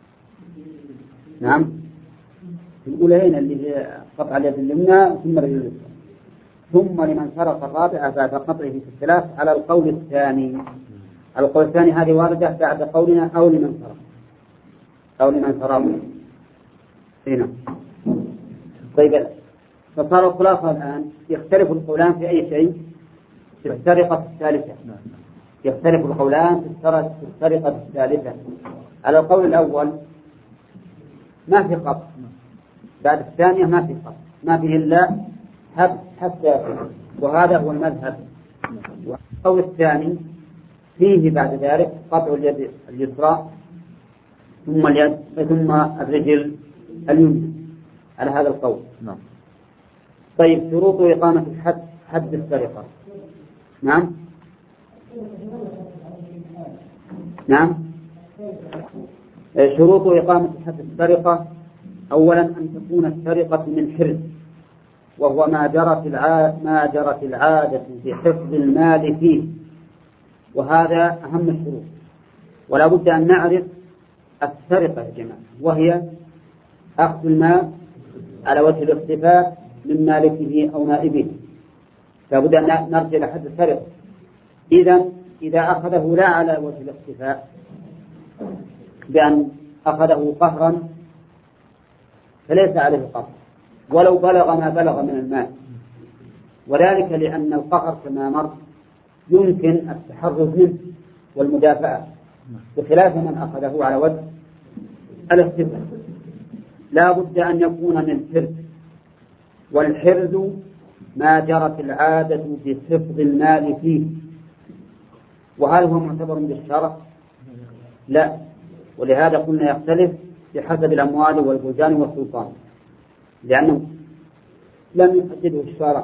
نعم الأوليين اللي هي قطع اليد اليمنى ثم الرجل اليسرى، ثم لمن سرق الرابعة بعد قطعه في الثلاث على القول الثاني. القول الثاني هذه واردة بعد قولنا أو لمن سرق، أو لمن سرق هنا. طيب فصار الخلاصة الآن يختلف القولان في أي شيء؟ في السرقة الثالثة. يختلف القولان في السرقة الثالثة. على القول الأول ما في قطع، بعد الثانية ما في قطع، ما فيه إلا حبس حتى يفعل، وهذا هو المذهب. والقول الثاني فيه بعد ذلك قطع اليد اليسرى ثم اليد ثم الرجل اليمنى على هذا القول. طيب شروط إقامة الحد، حد السرقة. نعم شروط إقامة حد السرقة: أولا أن تكون السرقة من حرز، وهو ما جرت العادة بحفظ المال فيه، وهذا أهم الشروط. ولا بد أن نعرف السرقة يا جماعة، وهي أخذ المال على وجه الاختفاء من مالكه أو نائبه. لا بد أن نرجع لحد السرقة. إذا أخذه لا على وجه الاختفاء بأن أخذه قهرا فليس عليه قهر ولو بلغ ما بلغ من المال، وذلك لأن القهر كما مر يمكن التحرز منه والمدافعة، بخلاف من أخذه على وجه الاختفاء. لا بد أن يكون من حرز، والحرز ما جرت العادة بحفظ المال فيه. وهل هو معتبر بالشرع؟ لا، ولهذا قلنا يختلف بحسب الأموال والبلدان والسلطان، لأنه لم يحدده الشرع.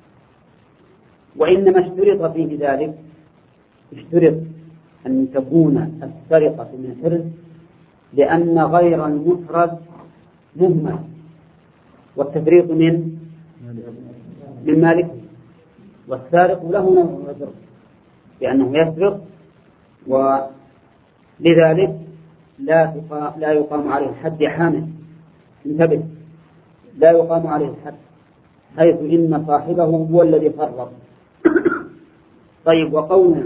وإنما اشترط فيه ذلك، اشترط أن تكون السرقة من حرز لأن غير المحرز مهمل، والتفريط من مالكه، والسارق له نوع وزر لأنه يسرق، ولذلك لا يقام عليه الحد. حامل انتبه، لا يقام عليه الحد، حيث إن صاحبه هو الذي فرط. طيب وقولنا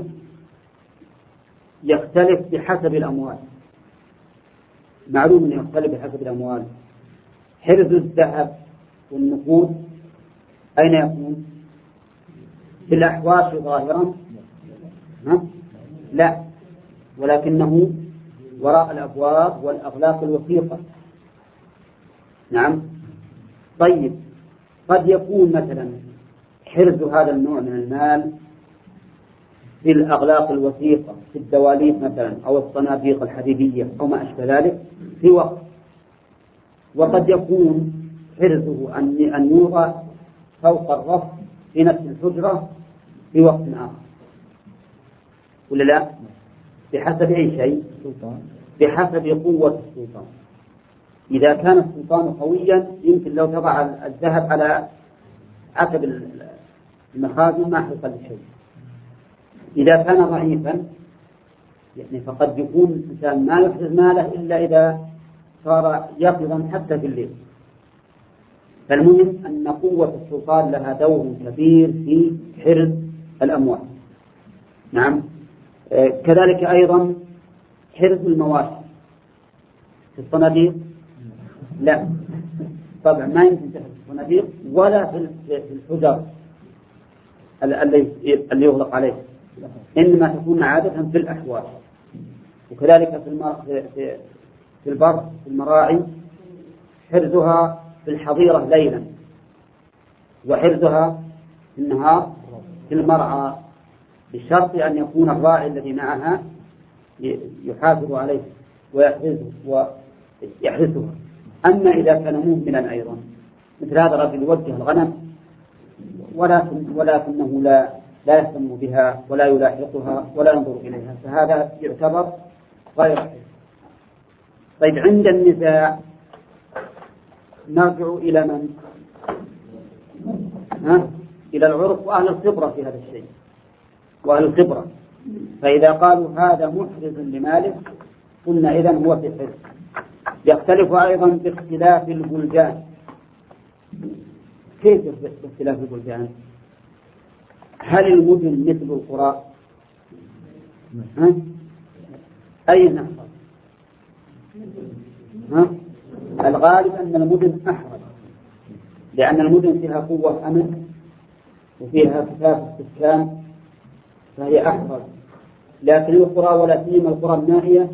يختلف بحسب الأموال، معلوم أنه يختلف بحسب الأموال. حرز الذهب والنقود أين يكون؟ في الأحواش ظاهرا؟ لا، ولكنه وراء الأبواب والأغلاق الوثيقة. نعم. طيب قد يكون مثلا حرز هذا النوع من المال في الأغلاق الوثيقة، في الدواليب مثلا، أو الصناديق الحديدية أو ما أشبه ذلك في وقت، وقد يكون حرزه أن يوضع فوق الرف في نفس الحجرة في وقت آخر، ولا لا؟ بحسب أي شيء؟ بحسب قوة السلطان. إذا كان السلطان قويا يمكن لو تضع الذهب على عتب المخازن ما حصل شيء. إذا كان ضعيفا يعني فقد يكون الإنسان ما يحرز ماله إلا إذا صار يقظا حتى في الليل. فالمهم أن قوة السلطان لها دور كبير في حرز الأموال. نعم. كذلك أيضا حرز المواشي في الصناديق، لا طبعا ما يمكن تحرز الصناديق ولا في الحجر اللي يغلق عليه، إنما تكون عادة في الأحواش. وكذلك في البر، في المراعي، حرزها في الحظيرة ليلا، وحرزها في النهار في المرعى. بشرط أن يكون الراعي الذي معها يحافظ عليه ويحرسها. أما إذا كان مهملا أيضا مثل هذا الرجل يوجه الغنم ولكنه لا يهتم بها ولا يلاحقها ولا ينظر إليها، فهذا يعتبر غير حر. طيب عند النزاع نرجع إلى من؟ إلى العرف وأهل الخبرة في هذا الشيء وأهل الخبرة. فإذا قالوا هذا محرز لمالك قلنا إذن هو في حرز. يختلف أيضا باختلاف البلدان. كيف باختلاف البلدان؟ هل المدن مثل القرى؟ أي نحفظ؟ الغالب أن المدن أحرز، لأن المدن فيها قوة أمن وفيها كثافة السكان فهي أحرز. لكن القرى ولا سيما القرى النائية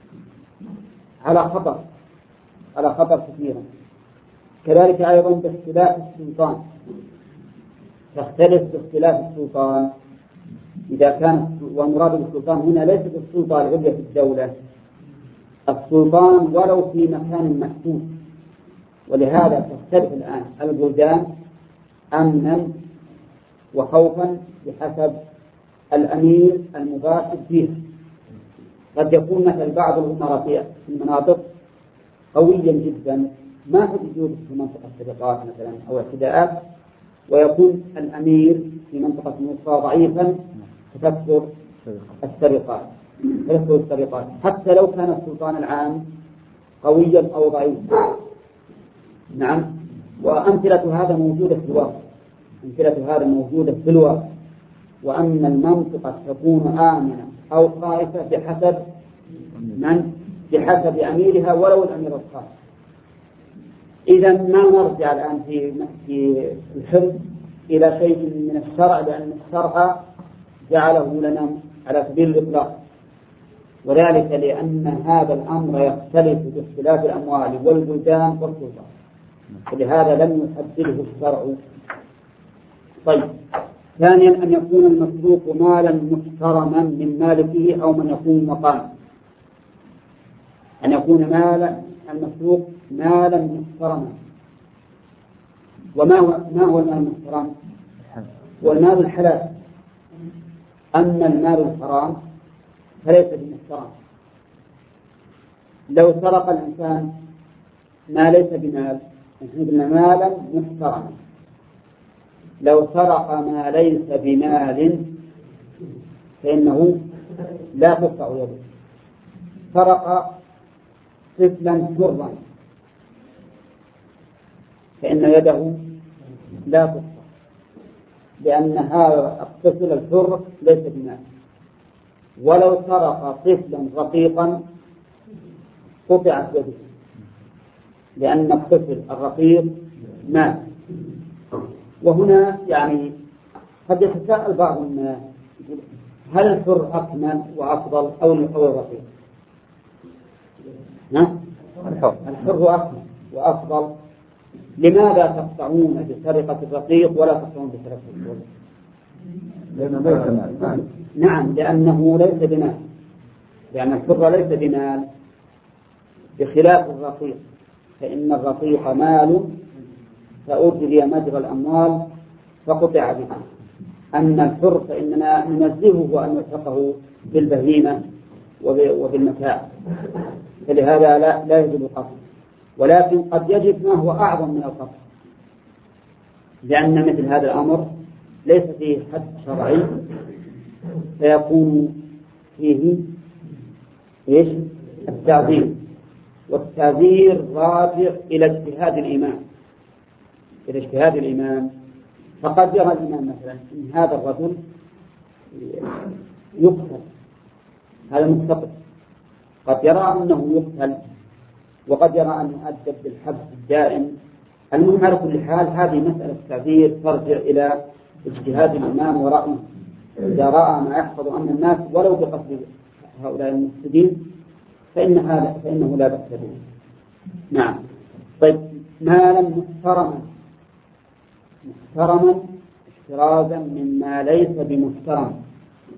على خطر كثيرا. كذلك أيضا باختلاف السلطان، تختلف باختلاف السلطان. إذا كان ومراد بالسلطان هنا ليس السلطة العليا في الدولة، السلطان ولو في مكان محدود. ولهذا تختلف الآن البلدان أمنا وخوفا بحسب الأمير المباشر فيها. قد يكون مثل بعض الأمراء في المناطق قويا جدا ما في وجود في منطقة سرقات مثلا أو اعتداءات، ويكون الأمير في منطقة أخرى ضعيفا فتكثر السرقات حتى لو كان السلطان العام قويا أو ضعيفا. نعم، وأمثلة هذا موجودة في الواقع. وأن المنطقة تكون آمنة أو خائفة بحسب أميرها ولو الأمير الخاص. إذا ما نرجع الآن في الحرز إلى شيء من الشرع، لأن الشرع جعله لنا على سبيل الإطلاق، وذلك لأن هذا الأمر يختلف باختلاف الأموال والبلدان والسلطان، ولهذا لم يحدده الشرع. طيب، ثانيا أن يكون المسروق مالا محترما من مالكه أو من يكون مقاما. أن يكون المسروق مالا محترما. ما هو المال المحترم؟ هو المال الحلال. أما المال الحرام فليس بمحترم. لو سرق الإنسان ما ليس بمال قلنا مالا محترما. لو سرق ما ليس بمال فإنه لا تقطع يده. سرق طفلا حرا فإن يده لا تقطع، لأن هذا الطفل الحر ليس بمال. ولو سرق طفلا رقيقا قطعت يده، لأن الطفل الرقيق مات. وهنا يعني قد يتساءل بعض الناس هل الحر أكمل وأفضل أو الرقيق؟ الحر أكمل وأفضل. لماذا تقطعون بسرقة الرقيق ولا تقطعون بسرقة الحر؟ نعم، لأنه ليس بمال، لأن الحر ليس بمال بخلاف الرقيق، فإن الرقيق مال فأجري مجرى الأموال فقطع به. أما الحر فإننا ننزهه أن يلحقه بالبهيمة وبالمتاع، فلهذا لا يجب القطع. ولكن قد يجب ما هو أعظم من القطع، لأن مثل هذا الأمر ليس فيه حد شرعي فيكون فيه التعذير، والتعذير راجع إلى اجتهاد الإمام. فقد يرى الإمام مثلا أن هذا الرجل يقتل، هذا مقتطع، قد يرى أنه يقتل، وقد يرى أن يؤدب بالحبس الدائم. المهم على كل حال هذه مسألة التعذير ترجع إلى اجتهاد الإمام ورأيه. إذا رأى ما يحفظ أمن الناس ولو بقتل هؤلاء المفسدين فإنه لا بأس به. نعم. طيب، مالا محترما احترازا مما ليس بمحترم.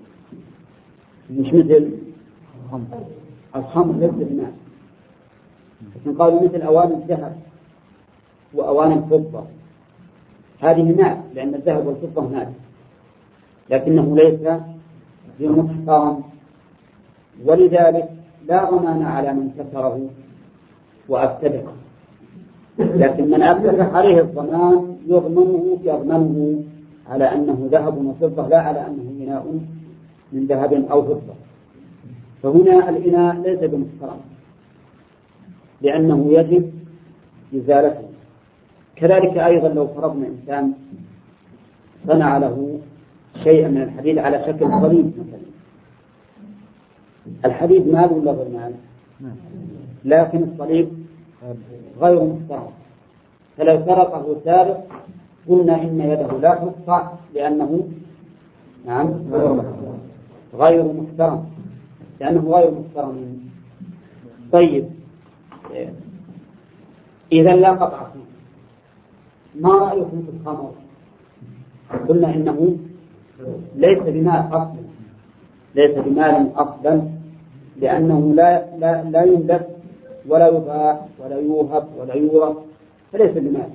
مش مثل الخمر ليس بماء، لكن قالوا مثل أواني الذهب وأواني الفضة هذه ماء، لأن الذهب والفضة ماء، لكنه ليس بمحترم، ولذلك لا ضمان على من كسره وأفسده، لكن من أفسد عليه الضمان يضمنه على أنه ذهب وفضة، لا على أنه إناء من ذهب أو فضة. فهنا الإناء ليس بمحترم لأنه يجب إزالته. كذلك أيضا لو فرضنا إنسان صنع له شيئا من الحديد على شكل صليب مثلا، الحديد مال ولا غير مال؟ لكن الصليب غير محترم، فلو سرقه سارق قلنا إن يده لا تقطع لأنه غير محترم، لأنه غير محترم. طيب إذا لا قطع فيه، ما رأيكم في الخمر؟ قلنا إنه ليس بمال أصلا، ليس بمال أصلا، لأنه لا ينبت ولا يباع ولا يوهب ولا يورث، فليس بمال.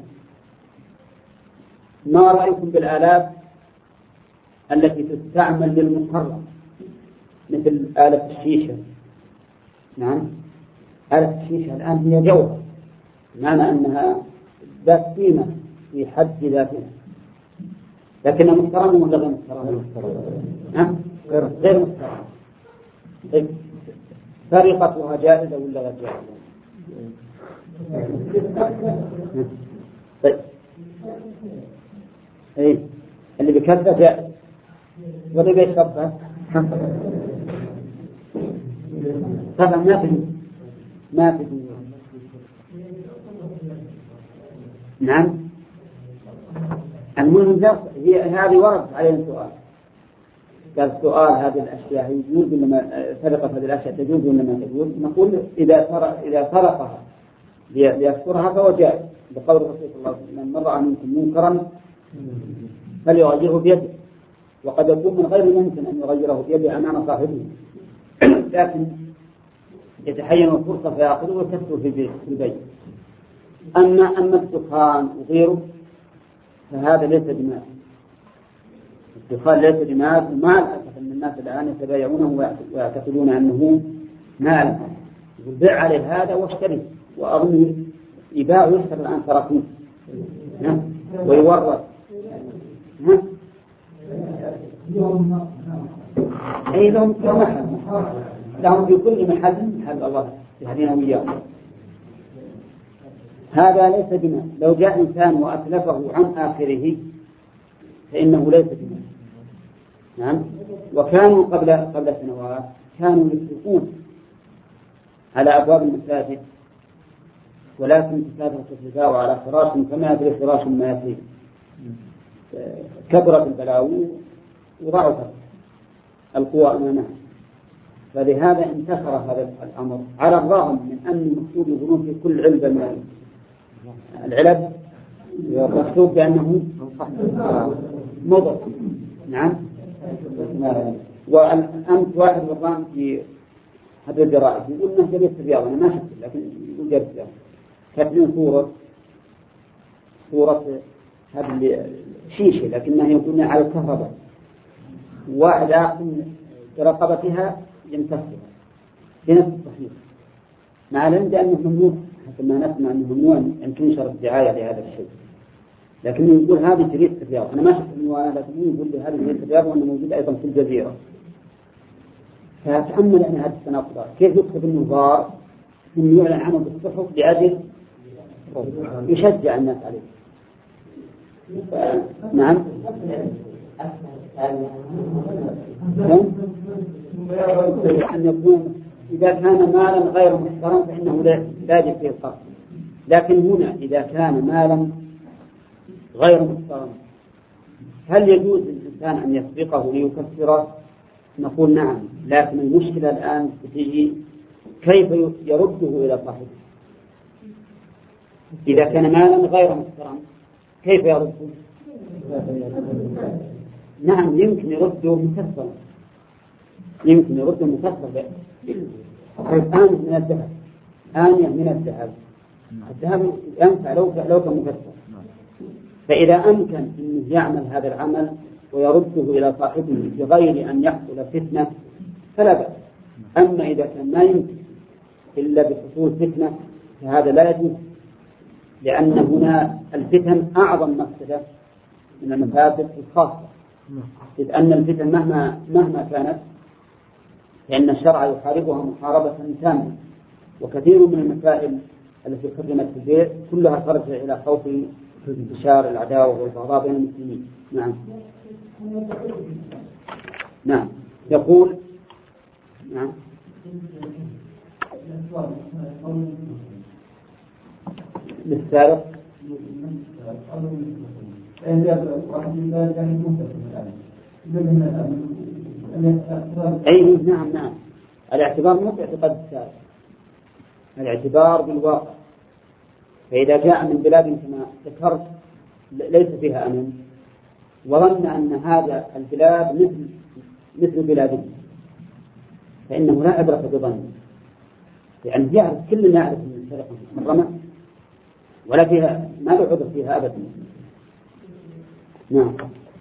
ما رأيكم بالآلات التي تستعمل للمحرم مثل آلة الشيشة؟ نعم، آلة الشيشة الآن هي جوهر، معنى أنها ذات قيمة في حد ذاتها، لكنها محترمة ولا غير محترمة؟ غير محترمة. طيب سرقتها جائزة ولا غير جائزة؟ طيب إيه اللي بكذا جائز واللي بيشربها طبعا ما في نعم. المهم هي هذه ورد عليه سؤال، قال السؤال هذه الأشياء يجوز إنما سرقة هذه الأشياء تجوز إنما تجوز؟ نقول إذا سرقها ليسترها فهو جائز، بقول رسول الله صلى الله عليه وسلم: من رأى منكم منكرا فليغيره بيده، وقد يكون من غير ممكن أن يغيره بيده أمام صاحبه، لكن يتحين الفرصة فيأخذه ويكسره في البيت. أما الدخان وغيره فهذا ليس بمال، الدخان ليس بمال، وما الأسف أن الناس الآن يتبايعونه ويعتقدون أنه مال، والبيع عليه هذا واشتري، وأظن يباع ويشتري الآن تراكم ويورث. أي لهم في محل، لهم في كل محل الله يهدينا وإياهم. هذا ليس بمال. لو جاء إنسان وأتلفه عن آخره فإنه ليس بمال. نعم. وكانوا قبل سنوات كانوا يسرقون على أبواب المساجد، ولكن كثرة الربا على فراش كما يدري فراش ما يفيه، كبرت البلاوي وضعفت القوى أمامها، فلهذا انتشر هذا الأمر، على الرغم من أن المقصود يظنون في كل علبة من العلب مكتوب بأنه مضر. نعم. وأمس واحد وضعن في هذا الجرائد يقول إنه جريت الرياض، أنا ما شفت لكن يقول جريت الرياض، كاتبين صورة هذه الشيشة لكنها يكون على الكهرباء، واحد آخر برقبتها يمتصها بنفس الصحيح، مع العلم بأنه ممنوع، حتى ما نسمع أنه ممنوع أن تنشر الدعاية لهذا الشيء، لكنه يقول هذه جريدة الرياض، أنا ما شفت المواناة لكنه يقول لي هذه جريدة الرياض وأنه موجود أيضا في الجزيرة. فتأمل أن هذه التناقضات كيف يكتب النظار ثم يعلن عنه بالصحف لأجل يشجع الناس عليه. نعم. أن يكون إذا كان مالا غير محترم فإنه لا يجب فيه القرض، لكن هنا إذا كان مالا غير محترم هل يجوز للإنسان أن يسرقه ليكسره؟ نقول نعم، لكن المشكلة الآن تجي كيف يرده إلى صاحبه. إذا كان مالا غير محترم كيف يرده؟ نعم يمكن يرده مكسرا، يمكن يرد مكسر آنية من الذهب، آنية من الذهب، الذهب ينفع لو كان مكسر. فإذا أمكن أن يعمل هذا العمل ويرده إلى صاحبه بغير أن يحصل فتنة فلا بأس. أما إذا كان ما يمكن إلا بحصول فتنة فهذا لا يجوز، لأن هنا الفتن أعظم مفسدة من المفاسد الخاصة، إذ أن الفتن مهما كانت فإن الشرع يحاربها محاربة تامة. وكثير من المسائل التي حرمت في البيع كلها ترجع إلى خوف انتشار العداوة والبغضاء بين المسلمين. نعم يقول نعم للسارق أي نعم الاعتبار مو باعتقاد السارق، الاعتبار بالواقع. فإذا جاء من بلاد كما ذكرت ليس فيها أمن وظن أن هذا البلاد مثل بلاده فإنه لا عبرة بظنه، يعني يعرف كلنا يعرف من السرقة محرمة ولا فيها ما له عذر فيها أبدا. نعم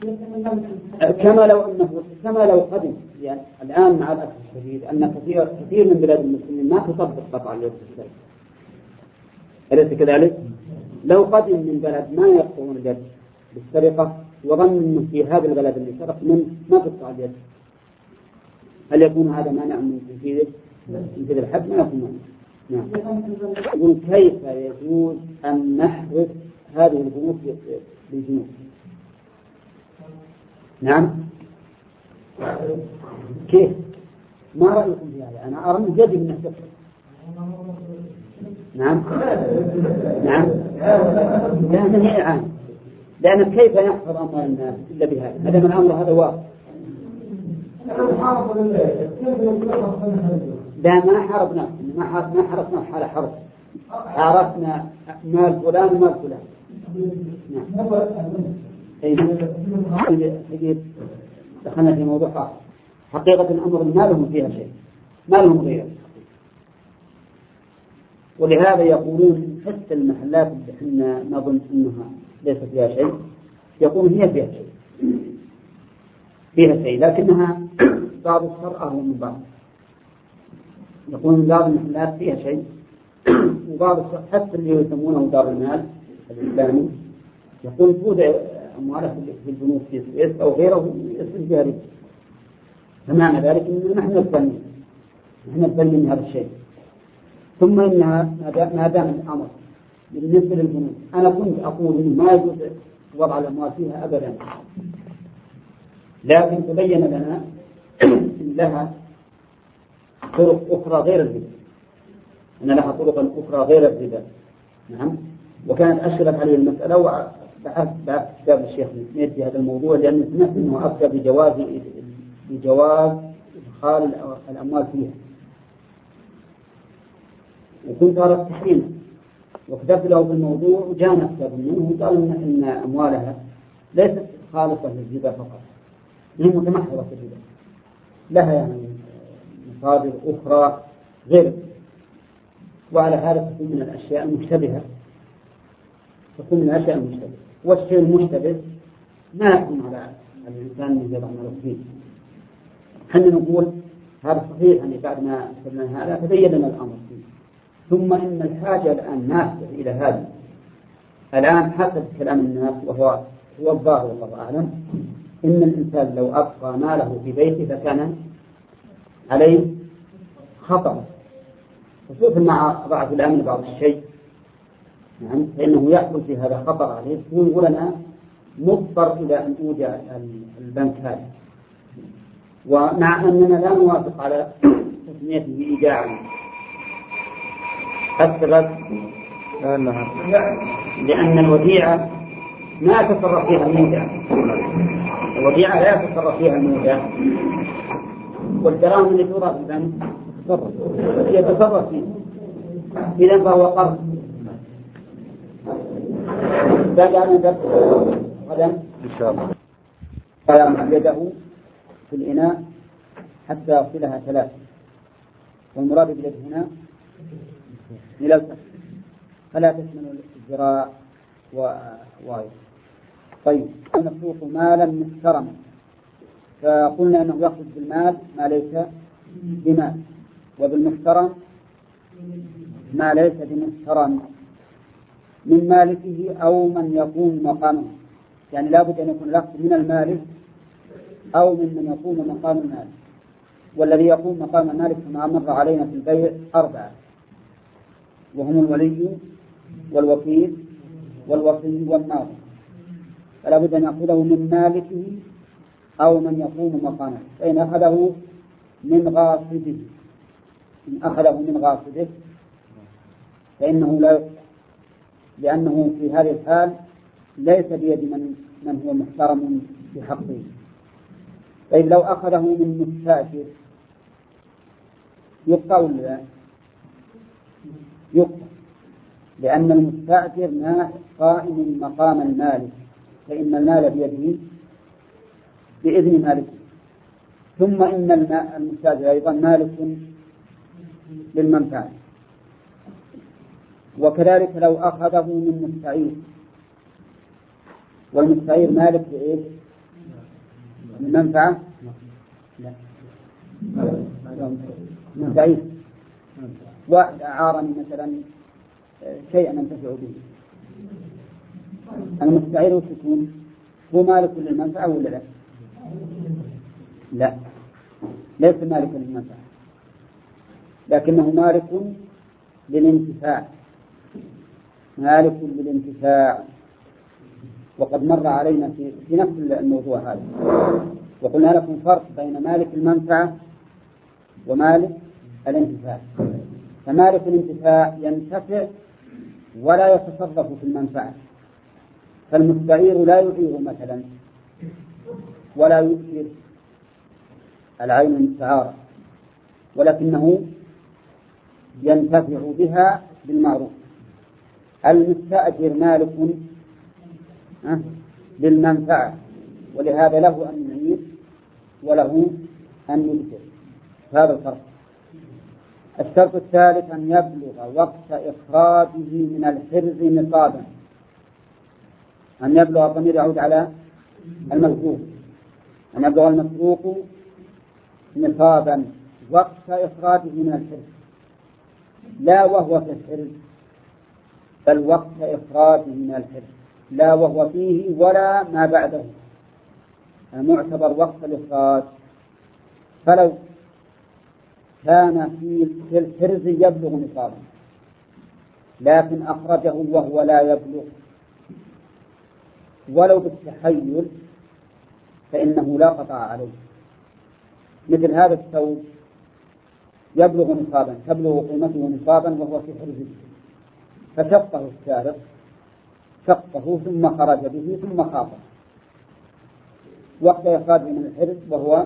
كما لو قدم، يعني الآن مع الأسف الشديد أن كثير من بلاد المسلمين ما تطبق قطع اليد في السرقة، أليس كذلك؟ لو قدم من بلد ما يقطعون اليد بالسرقة وظن أنه في هذا البلد اللي سرق ما تقطع اليد، هل يكون هذا مانع من تنفيذ الحد؟ ما يكون مانع. نعم. يقول كيف يجوز أن نحرق هذه البنوك بالجنود؟ نعم كيف؟ ما رأيكم في هذا؟ أنا أرى أنه يجب أن نحرق. نعم لأنه إعانة، لأن كيف يحفظ أموال الناس إلا بهذا؟ هذا من الأمر هذا واقع. لا ما حاربنا، ما حرقنا حال حرب، عرفنا مال فلان ومال فلان. نعم دخلنا في موضوع آخر. حقيقة الأمر ما لهم فيها شيء، ما لهم غيره. ولهذا يقولون حتى المحلات اللي احنا نظن أنها ليس فيها شيء يقولون هي فيها شيء لكنها بعض الشر أهون من بعض. يقولون بعض المحلات فيها شيء وبعض الشر حتى اللي يسمونه دار المال الإسلامي يقول تودع أموالها في البنوك في السويس أو غيره يصير فيها ربا. فمعنى ذلك أننا نحن نتبني من هذا الشيء. ثم إنها ما دام الأمر بالنسبة للبنوك أنا كنت أقول إنه ما يجوز وضع الأموال فيها أبدا، لكن تبين لنا إن لها طرق أخرى غير الربا، أن لها طرقا أخرى غير الربا. نعم. وكانت أشرف عليه المسألة وبحث كتاب الشيخ سميت في هذا الموضوع لأن سمعت أنه أفتى بجواز إدخال الأموال فيها، وكنت أرى التحريم وكتبت له بالموضوع وجاءنا كتاب منه وقال إن أموالها ليست خالصة للربا فقط، هي متمحورة في الربا، لها يعني مصادر أخرى غير. وعلى هذا تكون من الأشياء المشتبهة، والشيء المشتبه ما يكون على الإنسان من يضع ماله فيه. حنا نقول هذا صحيح يعني بعد ما سمعنا هذا تبين لنا الأمر فيه. ثم إن الحاجة الآن ناسة إلى هذا الآن حسب كلام الناس وهو الظاهر والله أعلم إن الإنسان لو أبقى ماله في بيته فكان عليه خطر، خصوصا مع ضعف الأمن بعض الشيء. نعم. فإنه يحصل في هذا خطر عليه، ويقول أنا مضطر إلى أن أودع البنك هذا، ومع أننا لا نوافق على تسميته إيداعا. السبب لأن الوديعة ما يتصرف فيها المودع، الوديعة لا يتصرف فيها المودع، والدراهم اللي توضع في البنك يتصرف فيه، إذا فهو قرض. بدأ ندرس غدا إن شاء الله. فيضع يده في الإناء حتى يصلها 3، والمراد باليد هنا إلى الكف، فلا تشمل الذراع وغيره. طيب، المسروق مالا محترما، فقلنا أنه يقصد بالمال ما ليس بمال، وبالمحترم ما ليس بمحترم من مالكه أو من يقوم مقامه، يعني لا بد أن يكون الأخذ من المالك أو من يقوم مقام المالك. والذي يقوم مقام المالك كما مر علينا في البيع 4، وهم الولي والوكيل والوصي والناظر، فلا بد أن يأخذه من مالكه أو من يقوم مقامه. فإن أخذه من غاصبه، فإنه لا يقطع، لأنه في هذه الحال ليس بيد من هو محترم بحقه. طيب، لو أخذه من مستأجر يقطع ولا لا؟ يقطع، لأن المستأجر قائم مقام المالك، فإن المال بيده بإذن مالكه. ثم إن المستأجر أيضا مالك للمنفعة. وكذلك لو أخذه من مستعير، والمستعير مالك لإيه؟ المنفعة؟ لا، مستعير واحد أعارني مثلا شيئا أنتفع به، المستعير وتكون هو مالك للمنفعة ولا لا؟ لا، ليس مالك للمنفعة، لكنه مالك للانتفاع، مالك للانتفاع. وقد مر علينا في نفس الموضوع هذا، وقلنا لكم فرق بين مالك المنفعة ومالك الانتفاع. فمالك الانتفاع ينتفع ولا يتصرف في المنفعة، فالمستعير لا يعير مثلا ولا يؤثر العين المستعارة، ولكنه ينتفع بها بالمعروف. المستأجر مالك بالمنفعة، ولهذا له أن يعير وله أن يؤثر. هذا الفرق. الشرط الثالث أن يبلغ وقت إخراجه من الحرز نصابا. أن يبلغ، الضمير يعود على المسروق، أن يبلغ المسروق نصابا وقت إخراجه من الحرز، لا وهو في الحرز، بل وقت إخراجه من الحرز، لا وهو فيه ولا ما بعده، المعتبر وقت الإخراج. فلو كان في الحرز يبلغ نصابا لكن أخرجه وهو لا يبلغ ولو بالتحيل فإنه لا قطع عليه. مثل هذا الثوب يبلغ نصابا، تبلغ قيمته نصابا وهو في حرزه، فشقه السارق، شقه ثم خرج به ثم خاطر وقت إخراجه من الحرز وهو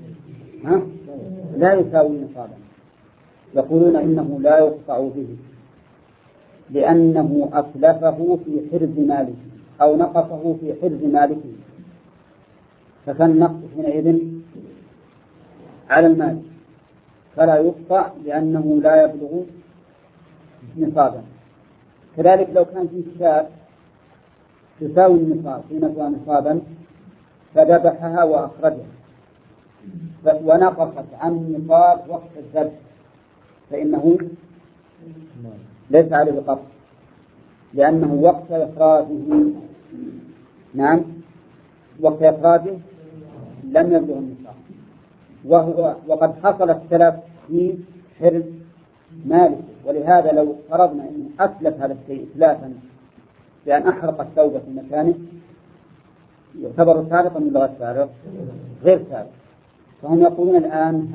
لا يساوي نصابا، يقولون إنه لا يقطع به لأنه أتلفه في حرز ماله أو نقصه في حرز مالكه، فالنقص حينئذ على المال فلا يقطع لأنه لا يبلغ نصابا. كذلك لو كان في شاة تساوي النصاب قيمتها نصابا فذبحها وأخرجها ونقصت عن نصاب وقت الذبح فإنه ليس عليه قطع، لأنه وقت إخراجه وقت إخراجه لم يبلغ النصاب، وقد حصل التلف في حرز مالك. ولهذا لو فرضنا أنه أتلف هذا الشيء إتلافا بأن أحرق الثوب في مكانه يعتبر سارقا من لغة سارق غير سارق. فهم يقولون الآن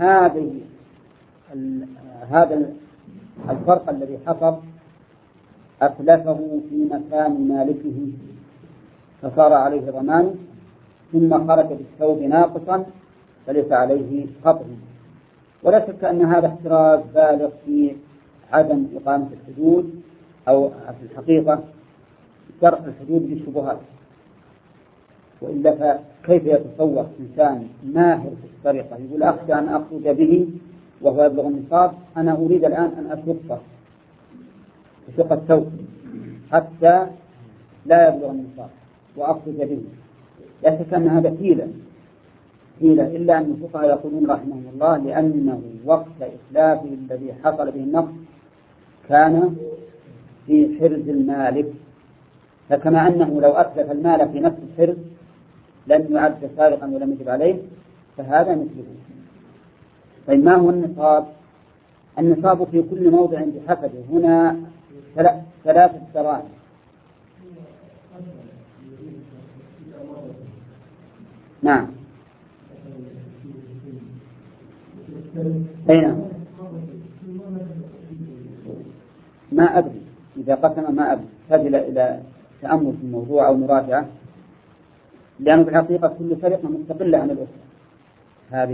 هذا الفرق الذي حصل أتلفه في مكان مالكه فصار عليه ضمان ثم خرج بالثوب ناقصا فليس عليه قطع. ولا شك أن هذا احتراز بالغ في عدم إقامة الحدود أو في الحقيقة درء الحدود بالشبهات. وإلا فكيف يتصور إنسان ماهر في السرقة يقول أخشى أن أخرج به وهو يبلغ النصاب، أنا أريد الآن أن أشق الثوب حتى لا يبلغ النصاب وأخرج به، لا شك أن هذا حيلة، إلا أن الفقهاء يقولون رحمهم الله لأنه وقت إتلافه الذي حصل به النقص كان في حرز المالك، فكما أنه لو أتلف المال في نفس الحرز لم يعد سارقا ولم يجب عليه، فهذا مثله. طيب ما هو النصاب؟ النصاب في كل موضع بحسبه. هنا 3 دراهم. نعم. أين؟ ما أدري إذا قسم ما أدري، تحتاج إلى تأمل في الموضوع أو مراجعة، لأنه في الحقيقة كل سرقة مستقلة عن الأخرى هذه،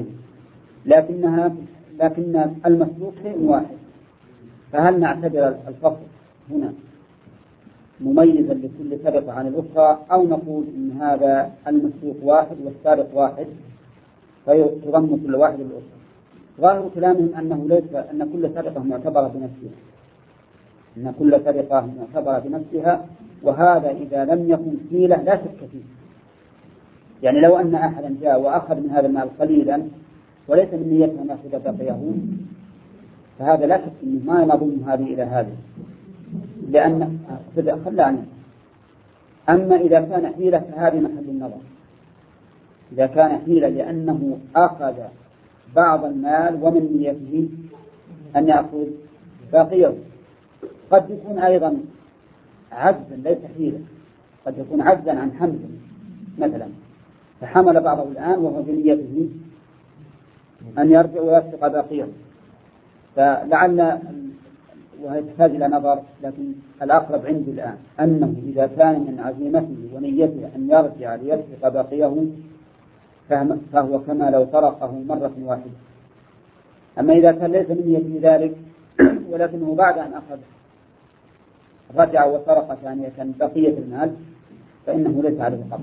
لكن المسروق شيء واحد. فهل نعتبر الفصل هنا مميزا لكل سرقة عن الأخرى، أو نقول إن هذا المسروق واحد والسارق واحد فتضم كل واحد للأخرى؟ ظاهر كلامهم أن كل سرقة معتبرة بنفسها، أن كل سرقة معتبرة بنفسها، وهذا إذا لم يكن حيلة لا شك فيه. يعني لو أن أحدا جاء وأخذ من هذا المال قليلا وليس من نيته أن يأخذ بقيه، فهذا لا شك أنه ما نضم هذه إلى هذه، لأن خلاني. أما إذا كان حيلة فهذه محل النظر. إذا كان حيلة لأنه أخذ بعض المال ومن نيته أن يأخذ باقيه، قد يكون أيضا عجزا ليس حيلة، قد يكون عجزا عن حمل مثلا، فحمل بعضه الآن وهو بنيته أن يرجع ويسرق باقيه، فلعل وهي تحتاج إلى نظر، لكن الأقرب عندي الآن أنه إذا كان من عزيمته ونيته أن يرجع ليسرق باقيه فهو كما لو سرقه مرة واحدة. أما إذا كان ليس من نيته ذلك ولكنه بعد أن أخذ رجع وسرق ثانية بقية المال فإنه ليس عليه قبض.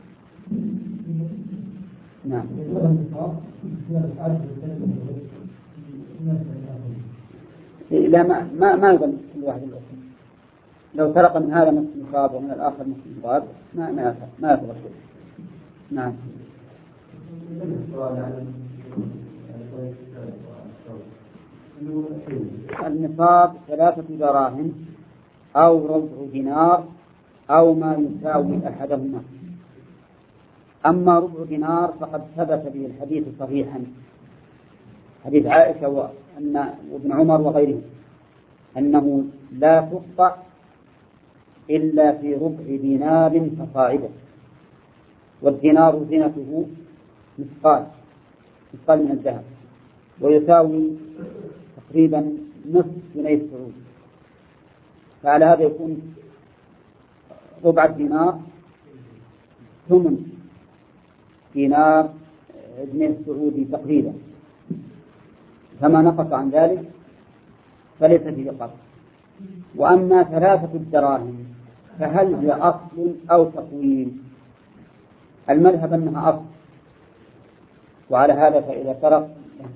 نعم. لا ما يظن كل واحد الأخر. لو سرق من هذا نصف نصاب ومن الآخر نصف نصاب ما يفضل شيء. نعم. النصاب 3 دراهم أو ربع دينار أو ما يساوي أحدهما. أما ربع دينار فقد ثبت به الحديث صحيحا، حديث عائشة وابن عمر وغيره، أنه لا تقطع إلا في ربع دينار فصاعدا، والدينار زينته مثقال من الذهب، ويساوي تقريبا نصف جنيه سعودي، فعلى هذا يكون ربع الدينار 8 دينار جنيه سعودي تقريبا، فما نقص عن ذلك فليس فيه قطع. وأما 3 دراهم فهل هي أصل أو تقويم؟ المذهب أنها أصل، وعلى هذا فإذا سرق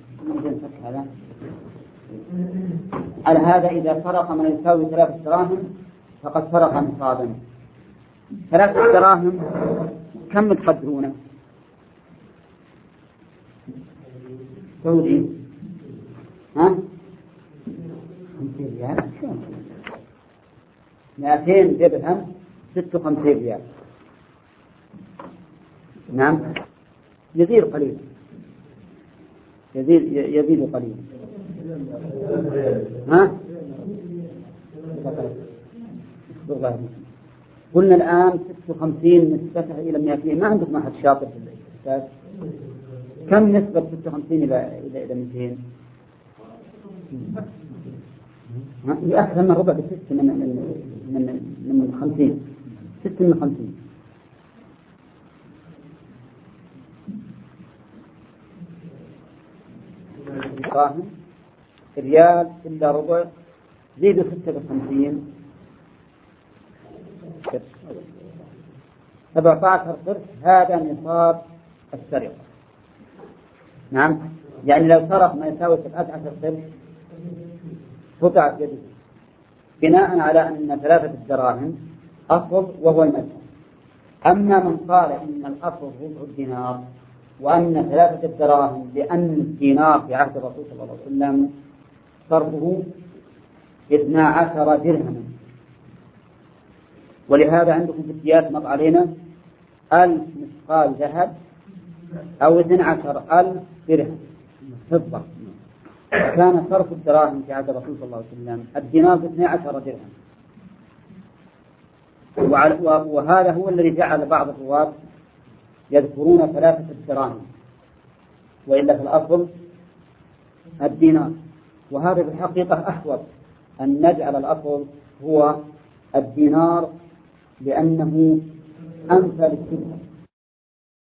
على هذا إذا سرق من يساوي 3 دراهم فقد سرق نصابا. 3 دراهم كم تقدرونه سعودي؟ 50 ريال، 200 درهم 56 ريال. نعم، يزيد قليلا، يزيد قليلا. قلنا الآن 56 نسبتها إلى 200. ما عندك ما حد شاطر في الحساب؟ كم نسبة 56 إلى 200؟ أكثر من ربع ب6 من 50. 6 من 50. دراهم ريال إلا ربع زيدوا 56 17 قرش هذا نصاب السرقة. نعم، يعني لو سرق ما يساوي 17 قرش قطعت يده، بناء على أن 3 دراهم أصل وهو المذهب. أما من قال إن الأصل ربع الدينار وأن 3 دراهم لأن الدينار في عهد الرسول صلى الله عليه وسلم صرفه 12 درهما، ولهذا عندكم في القياس مر علينا 1000 مثقال ذهب أو 12,000 درهم فضة، كان صرف الدراهم في عهد الرسول صلى الله عليه وسلم الدينار 12 درهم. وهذا هو الذي جعل بعض الرواة يذكرون 3 دراهم، وإلا في الأصل الدينار. وهذا في الحقيقة أحوط أن نجعل الأصل هو الدينار، لأنه أنفى للسنة،